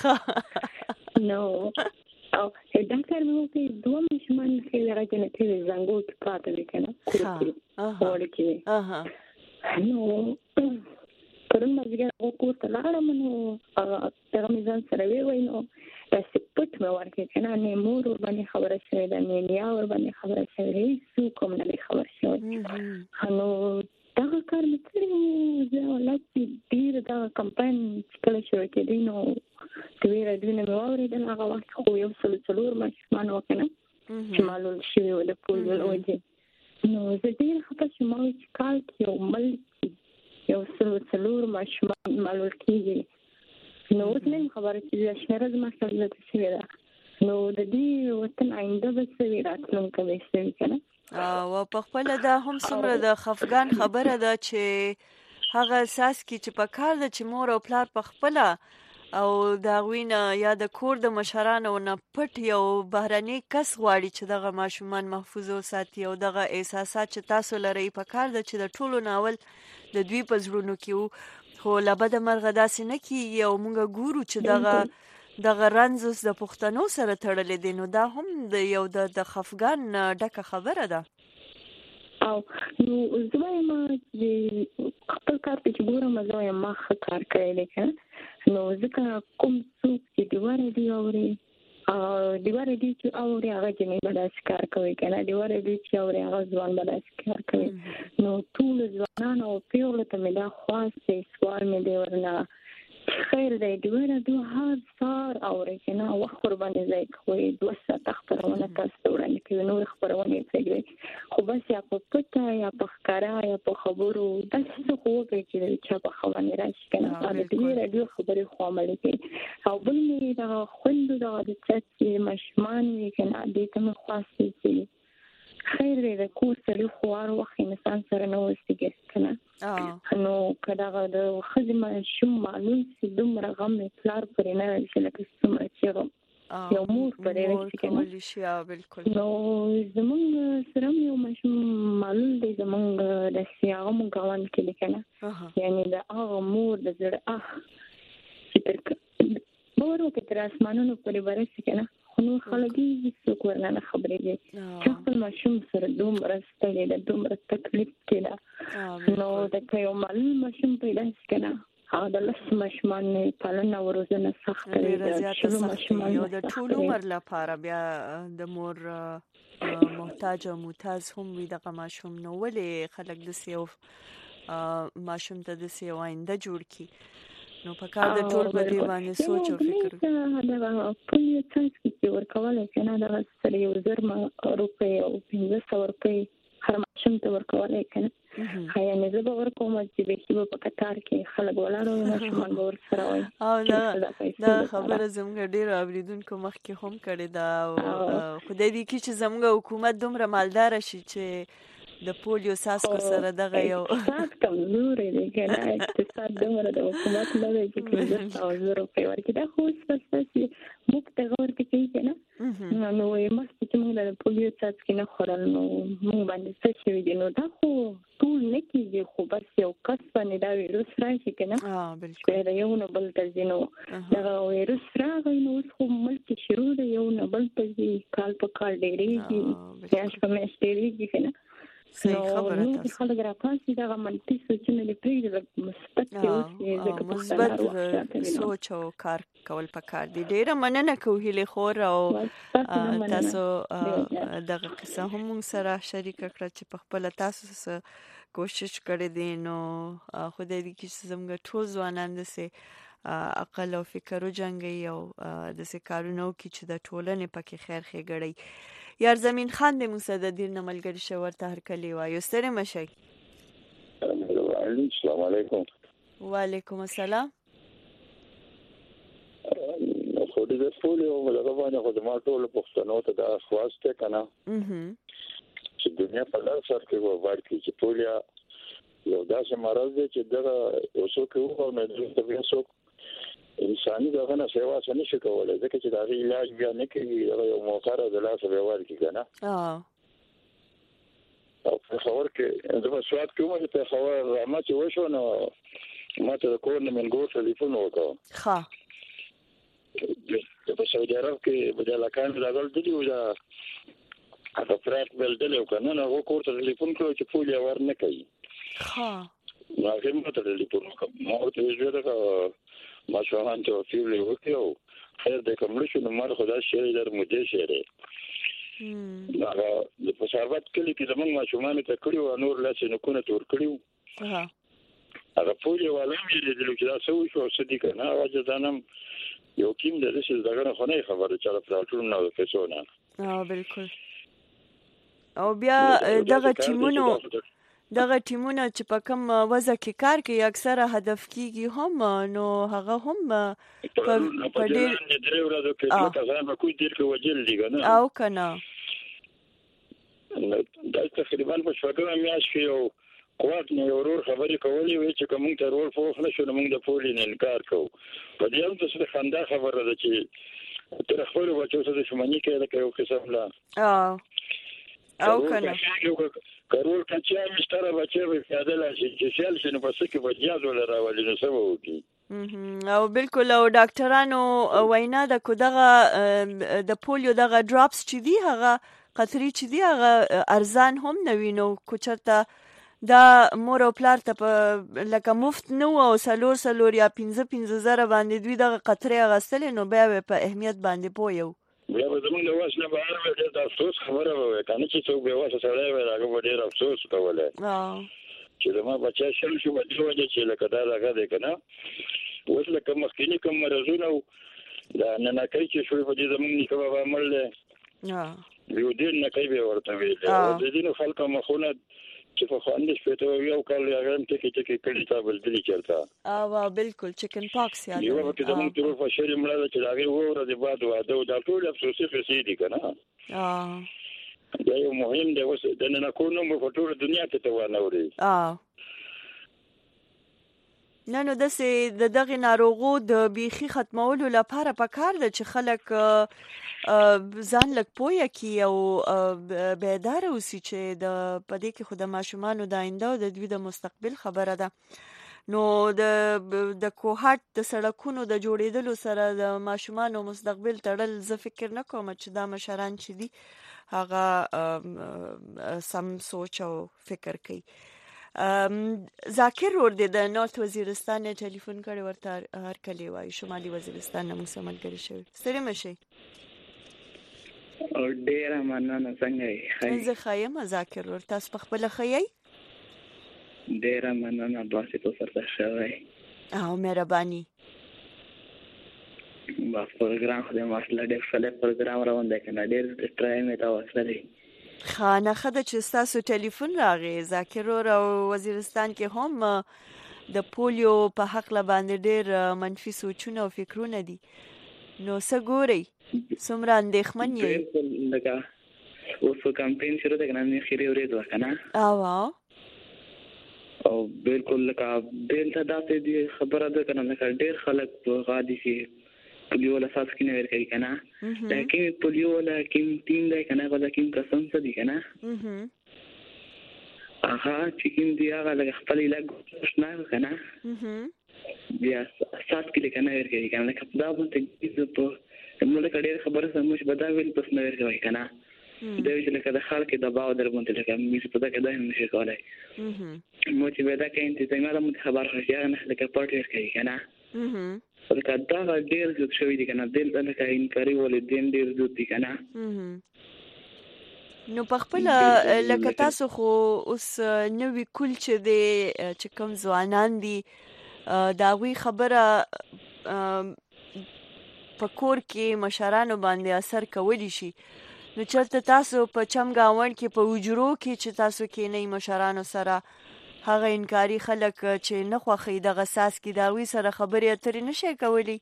[SPEAKER 15] نه نو او دا کار مې وکړ دوه ماشومان کې راځنه چې زنګو کې پاتې کنه کوي ورکی اها نو پرون مازیګر وکړ ته لاړم نو هغه څنګه ځان سره وی وای نو تاسو پټ مې ورکړ کنه نه مور ور باندې خبره شوې ده نه نیا ور باندې خبره شوې څو کوم نه خبر شوې نو دا کار مې کړی زه ولکه ډیر دا کمپاین کله شوې کې دي نو دوی راځي نه وره دا هغه وخت خو یو څل څلور ماشومان وکنه چې معلوم شوی ول پولیو وځي نو زه ډیر خپه شوم چې کال کې یو مل یو څل څلور ماشومان معلوم کیږي نو اوس نه خبره چې شهر زما سره د څه ده نو د دې وطن آینده به څه راتلونکي به څه کنه
[SPEAKER 1] او په خپل دا هم څومره د خفګان خبره ده چې هغه اساس کې چې په کار ده چې مور او پلار په خپل او دا وینه یا د کور د مشرانو نه پټ یو بهرني کس غواړي چې دغه ماشومان محفوظ وساتي او دغه احساسات چې تاسو لري په کار ده چې د ټولو ناول د دوی په زړونو کې خو لبد مرغه داسې نه کیږي او مونږ ګورو چې دغه دغه رنځوس د پښتنو سره تړلې دي نو دا هم د یو د خفګان ډکه خبره ده
[SPEAKER 15] او نو زما ما چې خپل کار ته چې ګورم زه ما ښه کار کړی دی نو ځکه کوم څوک چې دیواره دی اوري او دیواره دی چې اوري هغه چې بلاس کار کوي کنه دیواره دی چې اوري هغه ځوان بلاس کار کوي نو ټول ځوانان او پیغله ته مې دا خاصه سوال مې دی ورنه خیر دی دیواره دی هر سار اوري کنه او قرباني ځای کوي دوه ساعت خبرونه تاسو وړاندې کوي نو خبرونه کوي خو بس یا په پټه یا په ښکارا یا په خبرو دا څه خو کوي چې چا په خبرونه راشي کنه دا دې رادیو خبرې خو عمل کوي او بل مې دا خوند دا د چې مشمان وي کنه دې ته مې خاصه شي خیر دی د کور سره خوار وخت انسان سره نو وستګي کنه نو کله د خدمه شوم معلوم چې دومره غم پلار پرې نه شي لکه څومره چې یو مور پرې راشي کنه بالکل نو زمونږ سره یو مشم معلوم دی زمونږ د سیاغم غوان کې کنه یعنی د هغه مور د زړه اخ چې تر مورو کې تر اسمانونو پورې ورسې کنه نو خلګي هیڅ ورنه خبرې دي چې خپل ماشوم سره دومره ستړي ده دومره تکلیف کې نو د یو معلوم ماشوم پیدا شي کنه هغه د لس ماشومان پالنه ورزنه سخت دی د شلو ماشومان
[SPEAKER 1] د ټول عمر لپاره بیا د مور محتاج او ممتاز هم وي دغه ماشوم نو ولې خلک د سیو ماشوم ته د سیو آینده جوړ کی نو په کار د ټول په دې باندې سوچ او فکر
[SPEAKER 15] دا په یو څه کې ورکول کنه دا سره یو زرما روپے او پنځه سوه روپے هر ماشوم ته ورکول کنه هيا نه زه به ورکوم چې به شي په قطار کې خلک ولاړو ماشومان به ور سره وای
[SPEAKER 1] او دا دا خبره زموږ ډیر اوریدونکو مخکې هم کړې ده خدای دې کې چې زموږ حکومت دومره مالدار شي چې د پولیو ساسکو سره دغه یو
[SPEAKER 15] اقتصاد کمزوري دی کنه اقتصاد دومره د حکومت نه دی چې پنځه سوه روپۍ ورکړي دا خو ستاسو موږ ته غوړ کې کنه نو یې مخکې چې موږ د پولیو ساسکو نه خورل نو موږ باندې څه شوي دي نو دا خو ټول نه کېږي خو بس یو کس باندې دا ویروس راشي کنه بالکل دا یو نه بل ته ځي نو دغه ویروس راغی نو اوس خو ملک شروع دی یو نه بل ته ځي کال په کال ډېرېږي میاشت په میاشت ډېرېږي کنه
[SPEAKER 1] صحیح خبره
[SPEAKER 15] تاسو خلک راپاسي دا منطقي سوچونه لري پرې مثبت
[SPEAKER 1] اوسې مثبت سوچ او کار کول پکار دي ډیره مننه کوم هلي خور او تاسو دغه قصه هم سره شریک کړه چې په خپل تاسو سره کوشش کړې دي نو خدای دې چې زموږ ټول ځوانان دسه عقل او فکر جنگي او د سکارونو کې چې د ټولنې پکې خیر خېګړي یار زمین خان د موسی د دیر نملګری شو ورته هر کلی وایو ستړي مشي
[SPEAKER 16] السلام علیکم.
[SPEAKER 1] وعلیکم السلام.
[SPEAKER 16] خو دې پولیو ولغه باندې خو د ما ټول پښتنو ته د خواسته کنه چې دنیا په لار سره کې وایي چې پولیا یو داسې مرض دی چې دغه اوسو کې وو نه د وسو انساني دغه نه سیوا څنګه شي کولای ځکه چې دا علاج بیا نه کوي یو موقره د لاس به ورکی کنه.
[SPEAKER 1] اه
[SPEAKER 16] او په خبر کې د مسواد کومه په خبر ما چې وشو نو ما ته کور نه منګو ټلیفون وکړ.
[SPEAKER 1] ها
[SPEAKER 16] په سعودي عرب کې بدل کان راغل دي او دا هغه فرات بل دلو کنه نو کور ته ټلیفون کړو چې پولیا ور نه کوي.
[SPEAKER 1] ها
[SPEAKER 16] نو هغه مته ټلیفون وکړ ما ته ویل دا ما شوهان ته فیل وکړو خیر دې کوم شو نو مر خدا شي در مودې شهره هغه په سربت کې کې زمونږ ماشومان ته کړیو نور لاسه نو کو نه تور کړیو.
[SPEAKER 1] ها
[SPEAKER 16] هغه پولیا ولې دې د لوکدا سوي شو صدې کنه واجه ځانم یو کیم د رسل دغه نه خنۍ خبره چې راټول نه وکړونه.
[SPEAKER 1] اه بالکل. او بیا دغه ټیمونو دغه ټیمونه چې په کوم وضع کې کار کوي اکثره هدف کیږي هم نو هغه هم په ډېر
[SPEAKER 16] درې ورځې کې ځکه په کوم ډیر کې وجل دي کنه
[SPEAKER 1] او کنه
[SPEAKER 16] دا تقریبا په شپږم میاشت کې یو قوت نه ورور خبرې کولې وي چې کوم ته رول فوخ نشو نو موږ د پولي نه انکار کوو. په دې هم څه خندا خبره ده چې تر خپل بچو سره شمنی کې دا یو قسم لا
[SPEAKER 1] اه او کنه
[SPEAKER 16] کارول کچا مستره بچي په پیاده لاشي چې سیل شنو پس کې وجیاز ولا راولي نو سبا وکي.
[SPEAKER 1] او بالکل او ډاکټرانو وینا د کو دغه د پولیو دغه ډراپس چې دی هغه قطري چې دی هغه ارزان هم نوینو کوچرته دا مور او پلار ته په لکه مفت نو او سلور سلور یا پنځه پنځه زره باندې دوی دغه قطري غسل نو بیا په اهمیت باندې پویو.
[SPEAKER 16] بیا به زمونږ د واس نه بهر وې د افسوس خبره وې کنه چې څوک به واسه سره وې هغه ډېر افسوس کوله.
[SPEAKER 1] اه
[SPEAKER 16] چې زما بچا شل شو په دې وجه چې لکه دا هغه دی کنه اوس لکه مخکینی کوم مرزونه دا نه نه کوي چې شوی په دې زمونږ نیکه بابا مړ له
[SPEAKER 1] اه
[SPEAKER 16] یو دې نه کوي به ورته ویل او دې نو خلک مخونه چې په خواندې شپته یو کال هغه هم ټکی ټکی کړي تا بل دلی چلتا.
[SPEAKER 1] اه بالکل چکن پاکس یاد
[SPEAKER 16] یو وخت زموږ ټول په شری مړه چې هغه وره د باد واده او دا ټول افسوسي فسي دي کنه.
[SPEAKER 1] اه
[SPEAKER 16] دا یو مهم دی اوس د نه کوونو په ټول دنیا ته ته ونوري.
[SPEAKER 1] اه نه نو دسه د دغه ناروغو د بیخي ختمولو لپاره پکار ده چې خلک ځان لک پوهه کی او بیدار اوسي چې د پدې کې خود ماشومان د آینده او د دوی د مستقبل خبره ده. نو د د کوهات د سړکونو د جوړېدلو سره د ماشومان مستقبل تړل زه فکر نه کوم چې دا مشران چې دي هغه سم سوچ او فکر کوي. ذاکر ور دي د نورث وزیرستان نه ټلیفون کړي ورته هر کلی وای شمالي وزیرستان نه مسمن کړي شوی ستړي مشي
[SPEAKER 17] او ډیر مننه څنګه یې
[SPEAKER 1] زه خایم ذاکر ور تاسو په خپل خیي
[SPEAKER 17] ډیر مننه تاسو په سر شوی
[SPEAKER 1] او مهرباني
[SPEAKER 17] با پروګرام خو د مسله ډېر ښه پروګرام روان دی کنه ډېر ټرایم تا وسره
[SPEAKER 1] خانه خده چې تاسو ټلیفون راغی ذاکر او وزیرستان کې هم د پولیو په حق لا باندې ډېر منفي سوچونه او فکرونه دي نو څه ګوري څومره اندېښمن یې
[SPEAKER 17] لکه اوس کمپاین شروع ده کنه نه خیره ورې دوه کنه
[SPEAKER 1] او
[SPEAKER 17] او بالکل لکه دلته داسې دی خبره ده کنه لکه ډېر خلک غادي شي پولیو ولا ساس کې نه ورکړي کنه لکه پولیو ولا کوم ټیم دی کنه ولا کوم قسم څه دی کنه هغه چې کوم دی هغه لکه خپل علاج نه کنه بیا ساس کې کنه ورکړي کنه لکه دا به ته موږ له کډیر خبره سموش بدا ویل پس نه ورکوي کنه دا چې لکه د خلک د باو در باندې لکه مې په دا کې دا هم نشي کولای مو چې ودا کې انتظام له خبر خوشیا نه لکه پټ ورکوي کنه لکه دا ډېر څه شوی دي کنه دل ته لکه انکاري ولې دین ډېر دوت دي کنه
[SPEAKER 1] نو په خپل لکه تاسو خو اوس نوې کول چې د چې کوم ځوانان دي دا وی خبره په کور کې مشرانو باندې اثر کولی شي نو چرته تاسو په چمګاون کې په وجرو کې چې تاسو کې نه مشرانو سره هغه انکاري خلک چې نه خوښي دغه ساس کې دا وی سره خبرې اترې نشي کولی.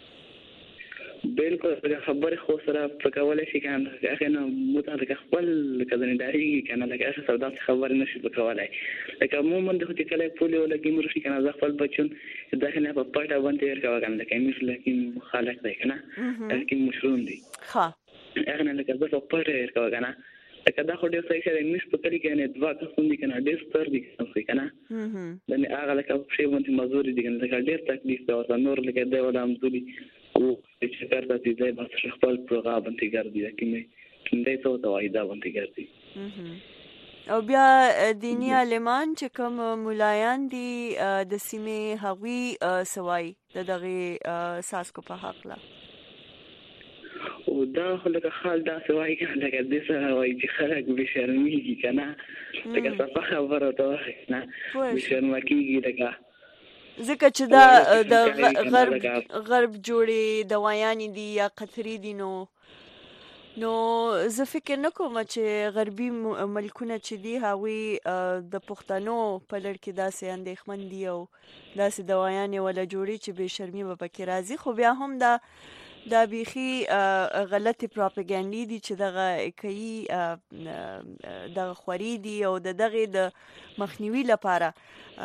[SPEAKER 17] بالکل خبرې خو سره پکولای شي کنه هغه نو متعلق خپل کله دایي کنه لکه هغه سودا خبر نشي پکولای لکه عموما د هټي کله پولیو لګي مرشي کنه خپل بچون داخله په پټه باندې ورکا کنه لکه مثل لکه خالق دی کنه لکه مشروم دي
[SPEAKER 1] ها
[SPEAKER 17] هغه نه لکه په پټه ورکا کنه لکه دا خو ډیر صحیح دی مش په کلی کې نه دوا کسون دي کنه ډیر ستر دي کنه د نه هغه لکه په شی باندې مزوري دي کنه لکه ډیر تکلیف دی او نور لکه دی ولا مزوري او چې کارته دي ځای بس خپل پروګرام باندې ګرځي کینه کینده ته توایدا باندې ګرځي
[SPEAKER 1] او بیا دینی عالمان چې کوم مولایان دي د سیمې هغوی سوای د دغه ساسکو په حق لا
[SPEAKER 17] او دا خلک حال دا سوای کنه لکه د سره وای چې خلک به شرمېږي کنه لکه صفه خبره ته نه به شرمېږي لکه
[SPEAKER 1] ځکه چې دا د غرب غرب جوړې دوايانې دي یا قطري دي نو نو زه فکر نه کوم چې غربي ملکونه چې دي هغوی د پښتنو په لړ کې داسې اندېښمن دي او داسې دوايانې ولا جوړي چې بې شرمي به پکې راځي خو بیا هم دا دا بیخي غلطي پروپاګاندا دي چې دغه کوي دغه خوري دي او د دغه د مخنیوي لپاره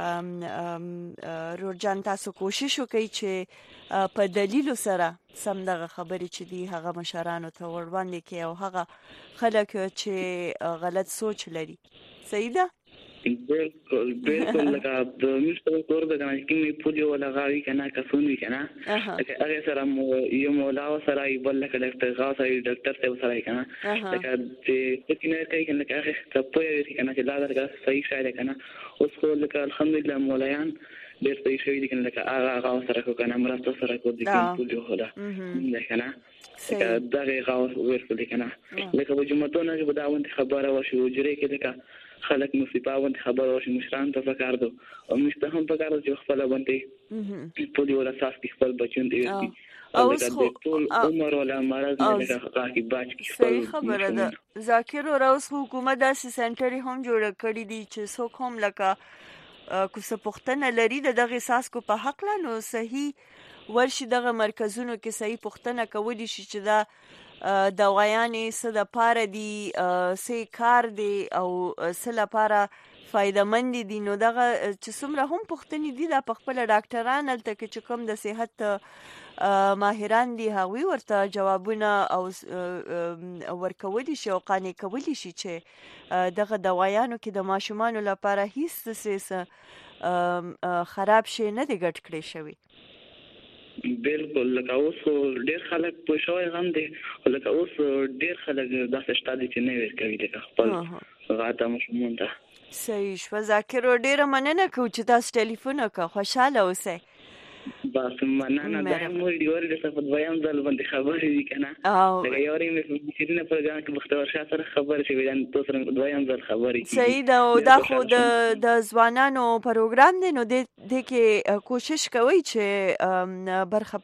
[SPEAKER 1] روجان تاسو کوشش وکړئ چې په دلیل سره سم دغه خبرې چې دي هغه مشرانو ته وړاندې کړي او هغه خلک چې غلط سوچ لري. صحیح ده؟
[SPEAKER 17] بالکل بالکل لکه د مستر کور د کنه کې پولیو ولا غاوي کنه کسون وی کنه هغه سره یو مولا سره بل لکه ډاکټر غاص ای ډاکټر ته سره کنه لکه چې کینه کوي کنه هغه ته پوهه کنه چې لا درګه صحیح شاید کنه اوس کو لکه الحمدلله مولایان ډېر صحیح شوی دي کنه لکه هغه هغه سره کو کنه مرسته سره کو دي پولیو هدا نه کنه لکه دغه غاص ورته کنه لکه په جمعتون کې بداوند خبره وشو جری کې لکه خلک مصیباوند خبر او مشران ته فکر دو او مشته هم فکر چې خپل باندې په دې ولا اساس کې خپل بچون دی او د ټول عمر ولا مرز نه لکه راکي باج کې
[SPEAKER 1] صحیح خبره ده ذاکر او اوس حکومت داسې سنټر هم جوړ کړی دی چې څوک هم لکه کوڅه پښتنه لري دغه اساس کو په حق لا نو صحیح ورشي دغه مرکزونو کې صحیح پښتنه کولی شي چې دا دوايانې څه د پاره دي څه کار دي او څه لپاره فایدهمند دي نو دغه چې څومره هم پښتني دي د خپل ډاکټران هلته کې چې کوم د صحت ماهران دي هغوی ورته جوابونه او ورکولی شي او قانع کولی شي چې دغه دوايانو کې د ماشومانو لپاره هیڅ څه خراب شي نه دی ګډ کړی شوی.
[SPEAKER 17] بالکل لکه اوس ډېر خلک په شوی غم دي لکه اوس ډېر خلک داسې شته چې نه ورکوي د خپل غاټه مشمون ته.
[SPEAKER 1] صحیح شو ذاکر ډېره مننه کوم چې تاسو ټلیفون وکړ خوشاله اوسئ.
[SPEAKER 17] بس مننه دا مو دی ور د صفات بیان ځل باندې خبرې دي کنه دا یو ریم په سیرینه پروګرام کې بختور شاه سره خبر شي ویل تاسو سره بیان ځل خبرې
[SPEAKER 1] صحیح دا او دا خو د د ځوانانو پروګرام دی نو د دې کې کوشش کوي چې برخه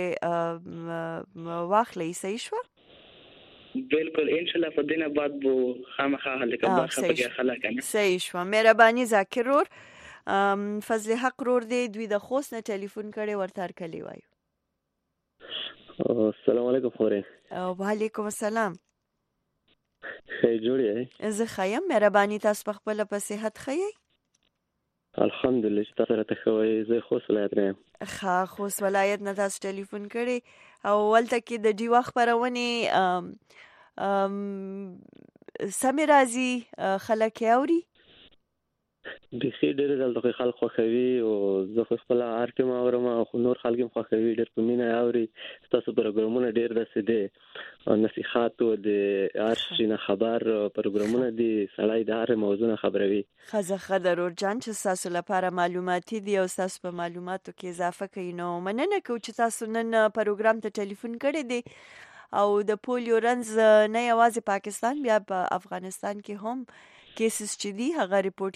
[SPEAKER 1] پکې واخلي. صحیح شو
[SPEAKER 17] بالکل ان شاء الله په دینه بعد بو خامخا هلکه برخه پکې خلا کنه.
[SPEAKER 1] صحیح شو مهرباني ذاکر ور فضل حق رور دی دوی د خوست نه ټلیفون کړي ورته کلی وایو.
[SPEAKER 18] السلام علیکم خوره.
[SPEAKER 1] وعلیکم السلام.
[SPEAKER 18] خیر جوړی
[SPEAKER 1] زه خیم مهرباني تاسو په خپل په صحت خی؟
[SPEAKER 18] الحمدلله چې تاسو راته خوي زه خوست ولایت نه یم.
[SPEAKER 1] ښه خوست ولایت نه تاسو ټلیفون کړي او ولته کې د ډیوا خبرونه ام سمې راځي خلک اوري
[SPEAKER 18] بخي ډېر دلته خلک خوښوي او زه خو خپل ارته ما اورم او نور خلک هم خوښوي ډېر په مینه اوري تاسو پروګرامونه ډېر داسې دي او نصيحت او د ارشینه خبر پروګرامونه دي سړی د هر موضوع خبروي.
[SPEAKER 1] خزه خدر ور جان چې تاسو لپاره معلوماتي دي او تاسو په معلوماتو کې اضافه کوي نو مننه کوم چې تاسو نن پروګرام ته ټلیفون کړی دی او د پولیو رنز نه یوازې پاکستان بیا په افغانستان کې هم کیسز چې دي هغه ریپورت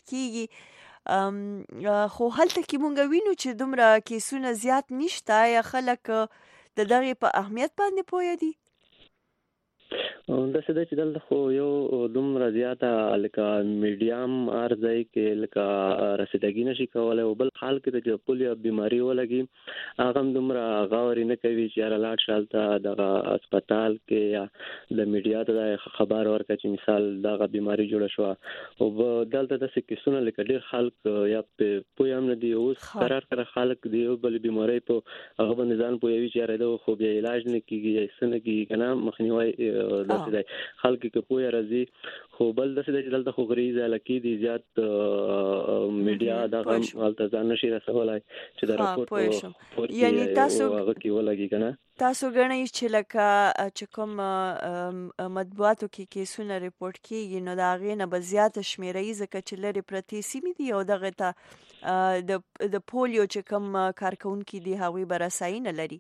[SPEAKER 1] کیږي خو هلته کې مونږ وینو چې دومره کیسونه زیات نشته یا خلک د دغه په اهمیت باندې پوه دي.
[SPEAKER 18] د څه چې دلته خو یو دومره زیاته لکه میډیم ارزای کې لکه رسیدګي نشي کولای او بل حال کې د پولیو بیماری ولګي هغه دومره غوړی نه کوي چې رالاټ شالته د هسپتال کې یا د میډیا ته خبر ورکړي چې مثال دا بیماری جوړه شو او دلته د سکیسونه لکه ډیر خلک یا په یم نه دی اوس قرار کړ خلک دی بل بیماری په هغه باندې ځان پوي چې راځي خو بیا علاج نه کیږي سن کې کنه مخنیوي داسې دی خلک کې پوي راځي خو بل داسې دی چې دلته خو غریزه لکې دي زیات میډیا دا هم حالت ځان نشي رسولای چې دا راپورټ
[SPEAKER 1] یعنی تاسو
[SPEAKER 18] هغه کې ولګي کنه
[SPEAKER 1] تاسو غنئ چې لکه چې کوم مطبوعاتو کې کیسونه ریپورت کیږي نو دا غي نه بزیات شمیرې ځکه چې لري پرتی سیمې دي او دغه ته د د پولیو چې کوم کارکونکو دي هغوی برسای نه لري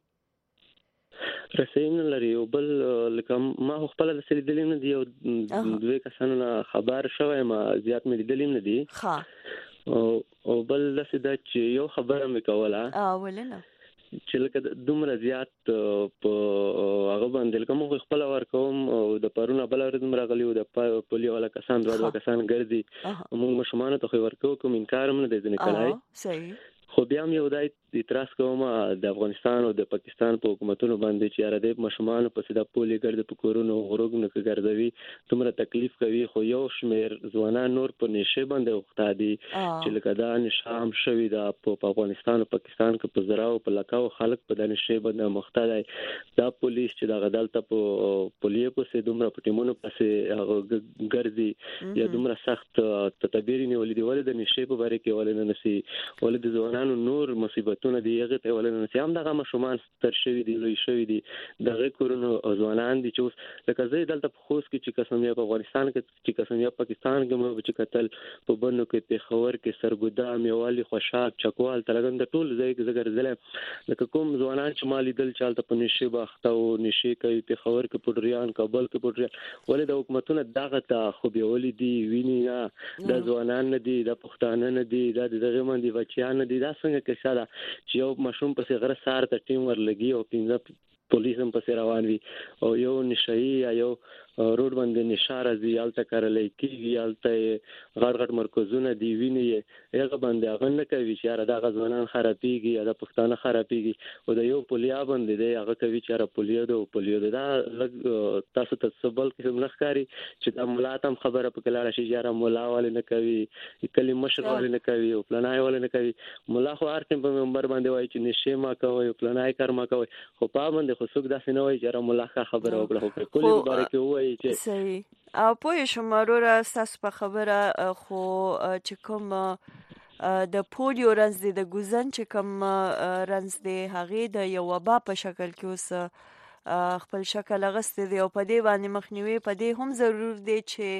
[SPEAKER 18] رسین لري او بل لکه ما خپل د سری دلیم نه دی او دوی کسانو خبر شوی ما زیات مې دلیم نه دی ها او بل لسه د یو خبره مې کوله
[SPEAKER 1] اه ولنه
[SPEAKER 18] چې لکه دومره زیات په هغه باندې کوم خپل ورکوم او د پرونه بل ورځ مرغلی او د پولیو ولا کسان دوه کسان ګرځي موږ مشمانه ته ورکو کوم انکار نه دي نه کولای
[SPEAKER 1] صحیح
[SPEAKER 18] خو بیا یو دای اعتراض کوم د افغانستان او د پاکستان په حکومتونو باندې چې را دې مشمانو په سیده پولی ګرځي په کورونو غروګ نه ګرځوي تومره تکلیف کوي خو یو شمیر ځوانان نور په نشه باندې وخت دي چې لکه دا نشام شوی دا په افغانستان او پاکستان کې په زراو په لکاو خلک په نشه باندې مخ دي دا پولیس چې دا غدالته په پولیو په سیده دومره پټیمونو پسې ګرځي یا دومره سخت تدابیر نیولې دي ولې د نشه په باره کې ولې نه نسی ولې د ځوانانو نور مصیبت ته دیغه ته ولنه سیام دغه مشومان تر شوی دی لوی شوی دی دغه کورونو ځوانان دي چې لکه زه دلته په خوست کې چې قسمیا په افغانستان کې چې قسمیا پاکستان کې مو چې قتل په بنو کې په خبر کې سرګودا میوالي خوشاک چکوال تلګند ټول ځای کې زګر زله لکه کوم ځوانان چې مالی دل چالت په نشي باخته او نشي کوي په خبر کې پډریان کابل کې پډریان ولې د حکومتونو دغه ته خو به ولې دی ویني نه د ځوانان نه دي د پښتانه نه دي د دغه باندې بچیان نه دي دا څنګه کې ساده چې یو مشروم پسې غره سار ته ټیم ورلګي او پنځه پولیس هم پسې روان وي او یو نشئی یا یو روډ باندې نشاره دی الته کارلې کیږي الته غړ غړ مرکزونه دی ویني هغه باندې هغه نه کوي چې را د غزوانان خرابېږي یا د پښتانه خرابېږي او د یو پولیا باندې دی هغه کوي چې را پولیو د پولیو دا تاسو ته سبل کې ملخکاری چې د ملاتم خبره په کلاړه شي یاره مولا والے نه کوي کلی مشر والے نه کوي او پلانای والے نه کوي مولا خو ارتم په منبر باندې وایي چې نشه ما کوي او پلانای کار ما کوي خو په باندې خو څوک داسې نه وایي چې را مولا خبره وکړه خو په کلی باره کې وایي
[SPEAKER 1] صحیح او پوه شم وروره ستاسو په خبره خو چې کوم د پولیو رنځ دی د ګوزن چې کوم رنځ دی هغه د یو وبا په شکل کې اوس خپل شکل اغستې دی او په دې باندې مخنیوي په دې هم ضرور دی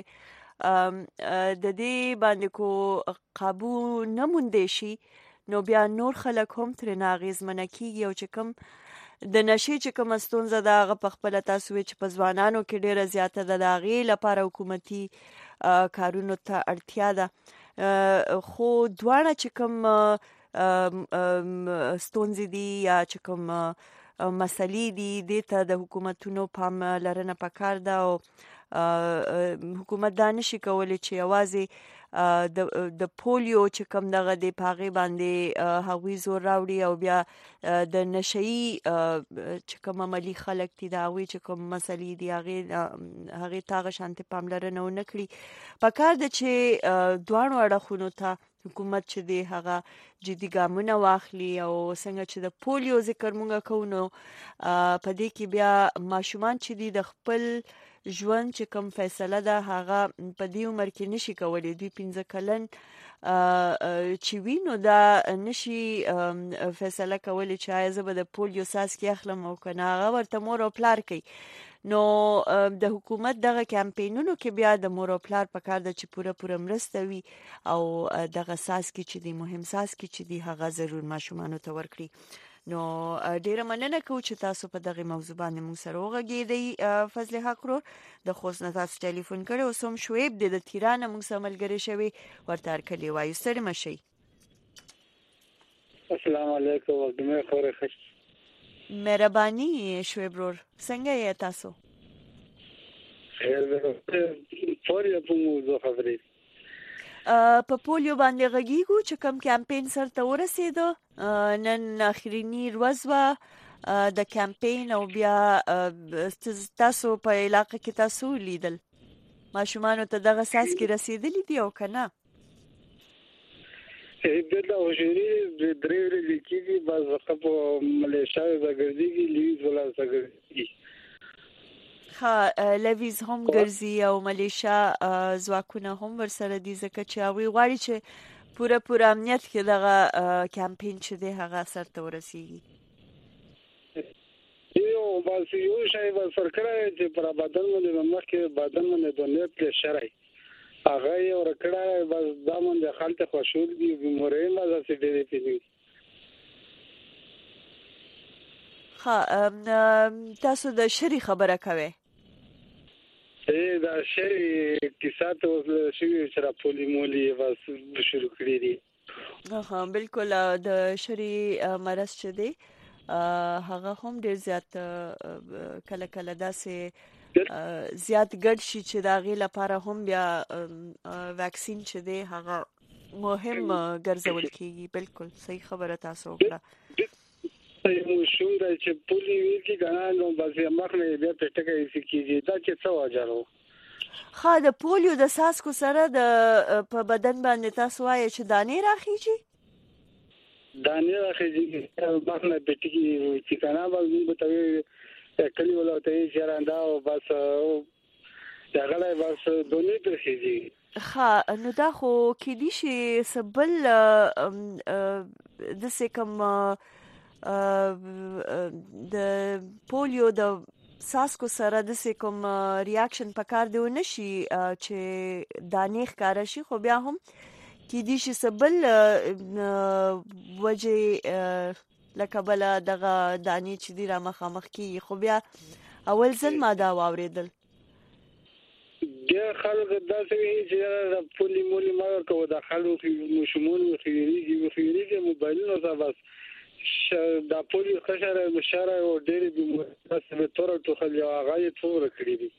[SPEAKER 1] چې د دې باندې کو قابو نه موندې شي نو بیا نور خلک هم ترې اغېزمنه کیږي او چې کوم د نشي چې کوم ستونزه دا غ په خپل تاسو چې په ځوانانو کې ډیره زیاته د داغي لپاره حکومتي کارونو ته اړتیا ده خو دواړه چې کوم ستونزې دي یا چې کوم مسلې دي د ته د حکومتونو پام لرنه پکار ده او حکومت دا نشي کولی چې یوازې د د پولیو چې کوم دغه د پاغي باندې هغوی زور راوړي او بیا د نشئی چې کوم عملی خلک دي دا وی چې کوم مسلې دي هغه هغه تاغه شانته پاملرنه و نکړي پکار د چې دوانو اړخونو ته حکومت چې دی هغه جدي ګامونه واخلي او څنګه چې د پولیو ذکر مونږ کوو نو په دې کې بیا ماشومان چې دی د خپل ژوند چې کوم فیصله ده هغه په دې عمر کې نشي کولای دوی پنځه کلن چې وینو دا نشي فیصله کولای چې آیا زه به د پولیو ساس کې اخلم او کنه هغه ورته مور او پلار کوي نو د حکومت دغه کمپاینونو کې بیا د مور او پلار په کار ده چې پوره پوره مرسته وي او دغه ساس کې چې دی مهم ساس کې چې دی هغه ضرور ماشومان ته ورکړي نو ډیره مننه کوم چې تاسو په دغه موضوع باندې موږ سره وغږیدئ فضل حق رو د خوست نه تاسو ټلیفون کړو او سم شعیب د تیران موږ سره ملګری شوی ورته کلی وایو ستړي مشي
[SPEAKER 19] السلام علیکم وګمه خوري خوش
[SPEAKER 1] مهرباني شعیب رو څنګه یې تاسو
[SPEAKER 19] خیر پولیو په موضوع خبرې
[SPEAKER 1] په پولیو باندې غږیږو چې کوم کمپاین سره ته ورسېدو نن اخرینی ورځ وه د کمپاین او بیا تاسو په علاقه کې تاسو لیدل ماشومانو ته دغه څاڅکي رسېدلي دي او که نه
[SPEAKER 19] دلته حضوري درې ورځې کېږي بعض وخت په ملیشیا ځاګرځېږي لیویز ولا ځاګرځېږي
[SPEAKER 1] ها لویز هم ګرځي او ملیشیا ځواکونه هم ورسره دي ځکه چې هغوی غواړي چې پوره پوره امنیت کې دغه کمپاین چې دی هغه سرته ورسېږي
[SPEAKER 19] یو بس یو شی به سرکړی چې پر بدن باندې مخکې بدن باندې د نیت له شرعي هغه یې ورکړی بس دا باندې خلک خوشحال دي بیمارۍ ما داسې ډېرې پیلي
[SPEAKER 1] ها تاسو د شری خبره کوئ
[SPEAKER 19] ای دا شری کیسه ته اوس شوي چې راپولي مولي بس شروع کړي دي
[SPEAKER 1] ها بالکل د شری مرض چې دی هغه هم ډېر زیات کله کله داسې زیات ګډ شي چې د هغې لپاره هم بیا ویکسین چې دی هغه مهم ګرځول کېږي بالکل صحیح خبره تاسو وکړه
[SPEAKER 19] شوم دا چې پولی وی کې غنا نو بس مخ نه بیا پټکې سې کېږي دا چې څو اجرو
[SPEAKER 1] خا د پولیو د څاڅکو سره د په بدن باندې تاسو وایي چې دانې راخیږي
[SPEAKER 19] دانې راخیږي مخ نه پټکې چې کنه بس موږ ته کلی ولا ته یې چراندا او بس دا غلای بس دونی ترخیږي
[SPEAKER 1] خا نو دا خو کې دي شي سبل د څه کوم د پولیو د څاڅکو سره د څه کوم ریاکشن پکار دی نشي چې دانې ښکارا شي خو بیا هم کې دي شي سبل وجه لکه بل دغه دانې چې دی را مخامخ کیږي خو بیا اول ځل ما دا واوریدل
[SPEAKER 19] د خلک داسې چې د پولی مولي ما کوو د خلکو مشمول خيريږي خيريږي موبایلونو ته بس دا پولی خشره مشاره او ډېری د مستثمر تور ته خل یو هغه تور کړی دي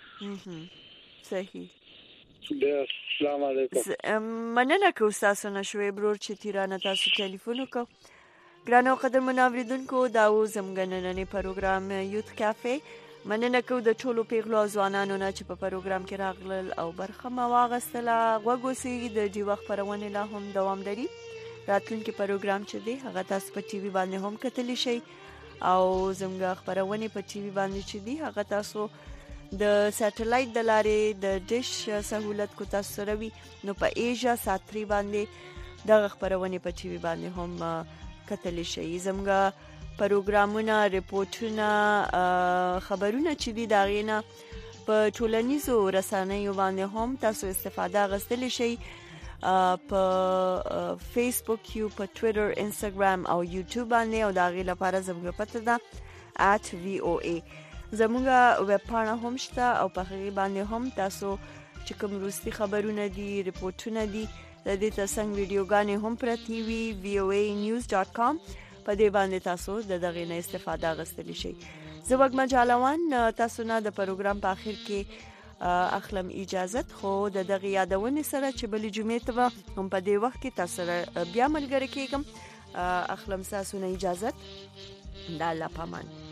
[SPEAKER 1] صحیح
[SPEAKER 19] السلام علیکم
[SPEAKER 1] مننه کوم تاسو نشوي برور چې تیرانه تاسو ټلیفون وکړو ګرانو قدر مناوریدونکو دا و زمګننې پروګرام یوت کافه مننه کوم د ټولو پیغلو ځوانانو نه چې په پروګرام کې راغلل او برخه ما واغستله غوږوسی د دی وخت پرونه لا هم دوام لري راتلونکي پروګرام چې دی هغه تاسو په ټي وي باندې هم کتلی شئ او زموږ خبرونه په ټي وي باندې چې دی هغه تاسو د سټلایټ د لارې د ډیش سہولت کو تاسو سره وي نو په ایجا ساتري باندې د خبرونه په ټي وي باندې هم کتلی شئ زموږ پروګرامونه ریپورتونه خبرونه چې دی دا غینه په ټولنیزو رسنیو باندې هم تاسو استفاده غستلی شئ په فیسبوک یو په ټوئیټر انستګرام او یوټیوب باندې او دا غي لپاره زموږ پته ده at v o a زموږ ویب پاڼه هم شته او په هغه باندې هم تاسو چې کوم روسي خبرونه دي ریپورتونه دي د دې تاسو ویډیوګانې هم پرتی وي v o a news dot com په دې باندې تاسو د دغه نه استفاده غستلی شئ زه وګم جالوان تاسو نه د پروګرام په اخر کې اخلم اجازت خو د دغه یادونه سره چې بلې جمعې ته هم په دې وخت کې تاسو بیا ملګری کېږم اخلم تاسو نه اجازت د الله پامان